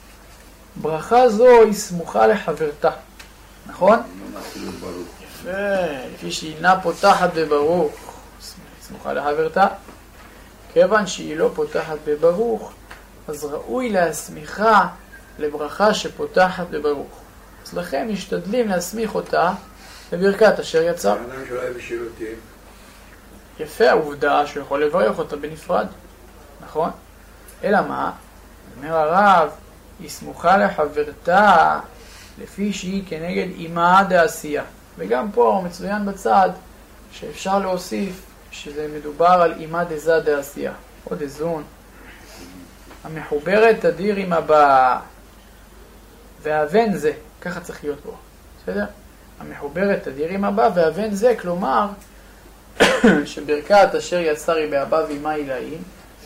ברכה זו היא סמוכה לחברתה, נכון? יפה, לפי שהיא אינה פותחת בברוך, סמוכה לחברתה. כיוון שהיא לא פותחת בברוך, אז ראוי להסמיכה לברכה שפותחת בברוך. אז לכן משתדלים להסמיך אותה בברכת אשר יצא. אדם שלא היה בשילותים. יפה, העובדה שהוא יכול לברך אותה בנפרד, נכון? אלא מה? אומר הרב, היא סמוכה לחברתה לפי שהיא כנגד אימה דעשייה. וגם פה מצוין בצד שאפשר להוסיף שזה מדובר על אימה דזה דעשייה, או דזון, המחוברת תדיר עם הבא, והבן זה, ככה צריך להיות פה, בסדר? המחוברת תדיר עם הבא, והבן זה, כלומר, שברכת אשר יצר היא באבא ואימה עילאים,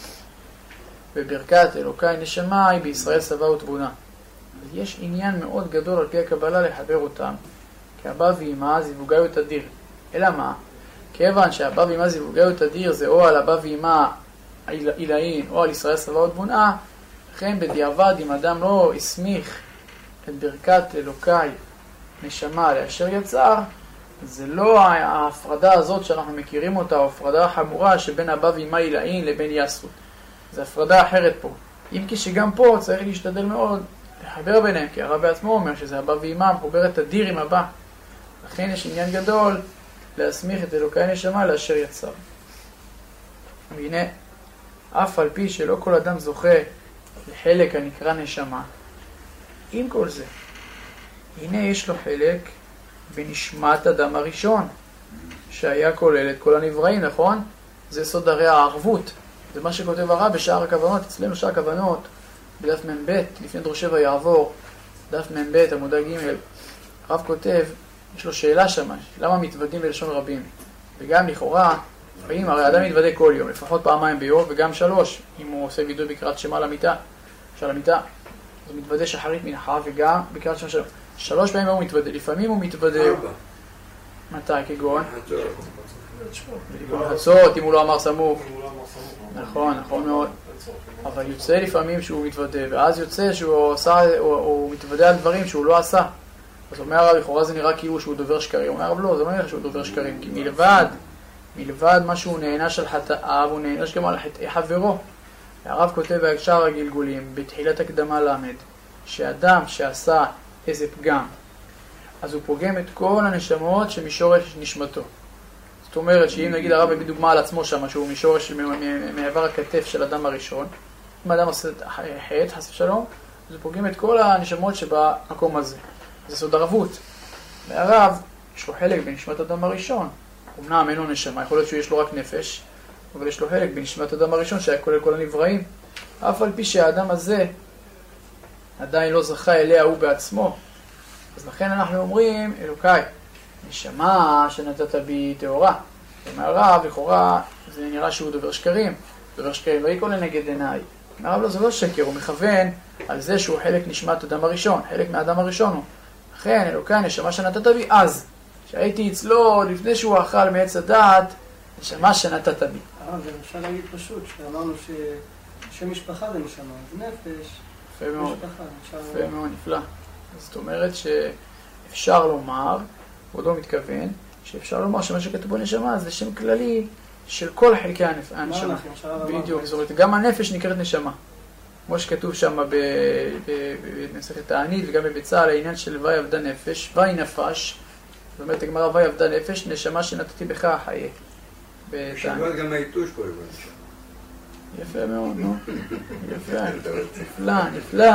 וברכת אלוקי נשמה היא בישראל סבא ותבונה. אז יש עניין מאוד גדול על פי הקבלה לחבר אותם, כי אבא ואימה זיווגיות תדיר. אלא מה? כיוון שאבא ואימה זיווגיות תדיר זה או על אבא ואימה עילאים או על ישראל סבא ותבונה, לכן בדיעבד אם אדם לא הסמיך את ברכת אלוקי נשמה לאשר יצר, זה לא ההפרדה הזאת שאנחנו מכירים אותה, ההפרדה החמורה שבין אבא ואימה עילאים לבין יסות. זה הפרדה אחרת פה. אם כי שגם פה צריך להשתדל מאוד לחבר ביניהם, כי הרב בעצמו אומר שזה אבא ואימה מחוברת תדיר עם אבא. לכן יש עניין גדול להסמיך את אלוקי נשמה לאשר יצר. והנה, אף על פי שלא כל אדם זוכה לחלק הנקרא נשמה, עם כל זה, הנה יש לו חלק בנשמת אדם הראשון, שהיה כולל את כל הנבראים, נכון? זה סוד הרי הערבות. זה מה שכותב הרב בשער הכוונות, אצלנו שער הכוונות, בדף מ"ב, לפני דרושי ויעבור, דף מ"ב, עמודה ג', הרב כותב, יש לו שאלה שם, למה מתוודים בלשון רבים? וגם לכאורה, לפעמים הרי אדם מתוודה כל יום, לפחות פעמיים ביום, וגם 3, אם הוא עושה וידוי בקראת שמה למיטה, אז הוא מתוודה שחרית מנחה, וגם בקראת שמה 3 פעמים הוא מתוודה, לפעמים הוא מתוודה, מתי כגון? חצות, אם הוא לא אמר סמוך. נכון מאוד. אבל יוצא לפעמים שהוא מתוודה, ואז יוצא שהוא מתוודה על דברים שהוא לא עשה. אז אומר הרב, לכאורה זה נראה כאילו שהוא דובר שקרים. הוא אומר הרב, לא, זה לא נראה שהוא דובר שקרים, כי מלבד מה שהוא נענש על חטאיו, הוא נענש גם על חטאי חברו. הרב כותב בהקשר הגלגולים, בתחילת הקדמה למד, שאדם שעשה איזה פגם, אז הוא פוגם את כל הנשמות שמשורש נשמתו. זאת אומרת שאם נגיד הרב הביא דוגמה על עצמו שם, שהוא משורש מעבר הכתף של אדם הראשון, אם אדם עושה חטא, חס ושלום, אז הוא פוגם את כל הנשמות שבמקום הזה. זה סוד ערבות. והרב, יש לו חלק בנשמת אדם הראשון. אמנם אין לו נשמה, יכול להיות שיש לו רק נפש, אבל יש לו חלק בנשמת אדם הראשון שהיה כולל כל הנבראים. אף על פי שהאדם הזה עדיין לא זכה אליה הוא בעצמו. אז לכן אנחנו אומרים, אלוקיי, נשמה שנתת בי טהורה. ומהרב, לכאורה, זה נראה שהוא דובר שקרים. דובר שקרים לא יקול לנגד עיניי. מהרב לא, זה לא שקר, הוא מכוון על זה שהוא חלק נשמת אדם הראשון, חלק מהאדם הראשון הוא. לכן, אלוקיי, נשמה שנתת בי אז, שהייתי אצלו לפני שהוא אכל מעץ הדעת, נשמה שנתת בי. אפשר להגיד פשוט, שאמרנו ששם משפחה זה נשמה, זה נפש. יפה מאוד, יפה מאוד, נפלא. זאת אומרת שאפשר לומר, הוא לא מתכוון, שאפשר לומר שמה שכתוב בו נשמה זה שם כללי של כל חלקי הנשמה. בדיוק, זאת אומרת, גם הנפש נקראת נשמה. כמו שכתוב שם במסכת תענית וגם בביצה, העניין של ואי עבדה נפש, ואי נפש, זאת אומרת, הגמרא ואי עבדה נפש, נשמה שנתתי בך החיה. בשבת גם העיתוש קוראים לנשמה. יפה מאוד, נו. יפה, נפלא.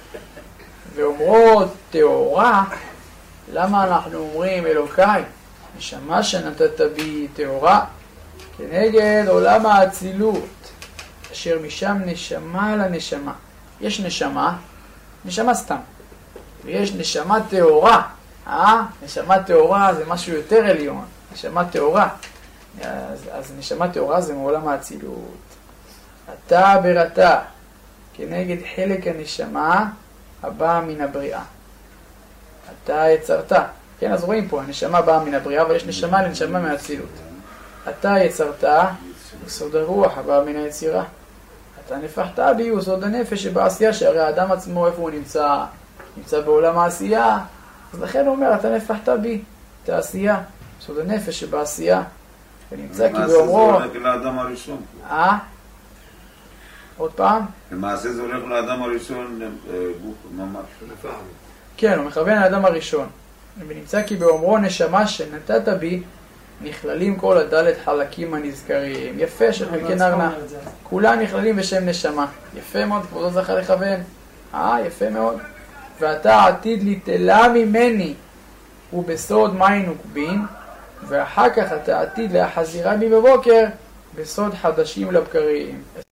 ואומרות טהורה, למה אנחנו אומרים אלוקיי, נשמה שנתת בי טהורה, כנגד עולם האצילות, אשר משם נשמה לנשמה. יש נשמה סתם, ויש נשמה טהורה. נשמה טהורה זה משהו יותר עליון, נשמה טהורה. אז נשמה טהורה זה מעולם האצילות. אתה בראתה, כנגד חלק הנשמה הבאה מן הבריאה. אתה יצרת. כן, אז רואים פה, הנשמה באה מן הבריאה, אבל יש נשמה לנשמה מהאצילות. אתה יצרת, יסוד הרוח הבאה מן היצירה. אתה נפחת בי, הוא סוד הנפש שבעשייה, שהרי האדם עצמו איפה הוא נמצא? נמצא בעולם העשייה. אז לכן הוא אומר, אתה נפחת בי, את העשייה, סוד הנפש שבעשייה. ונמצא כי באומרו... למעשה זה הולך לאדם הראשון. עוד פעם? למעשה זה הולך לאדם הראשון, ממש. כן, הוא מכוון לאדם הראשון. ונמצא כי באומרו נשמה שנתת בי, נכללים כל הדלת חלקים הנזכרים. יפה של חלקי נרנה. כולם נכללים בשם נשמה. יפה מאוד, כבודו זכה לכוון. יפה מאוד. ואתה עתיד לתלה ממני, ובסוד מים נוקבין, ואחר כך אתה עתיד להחזירה בי בבוקר בסוד חדשים לבקרים.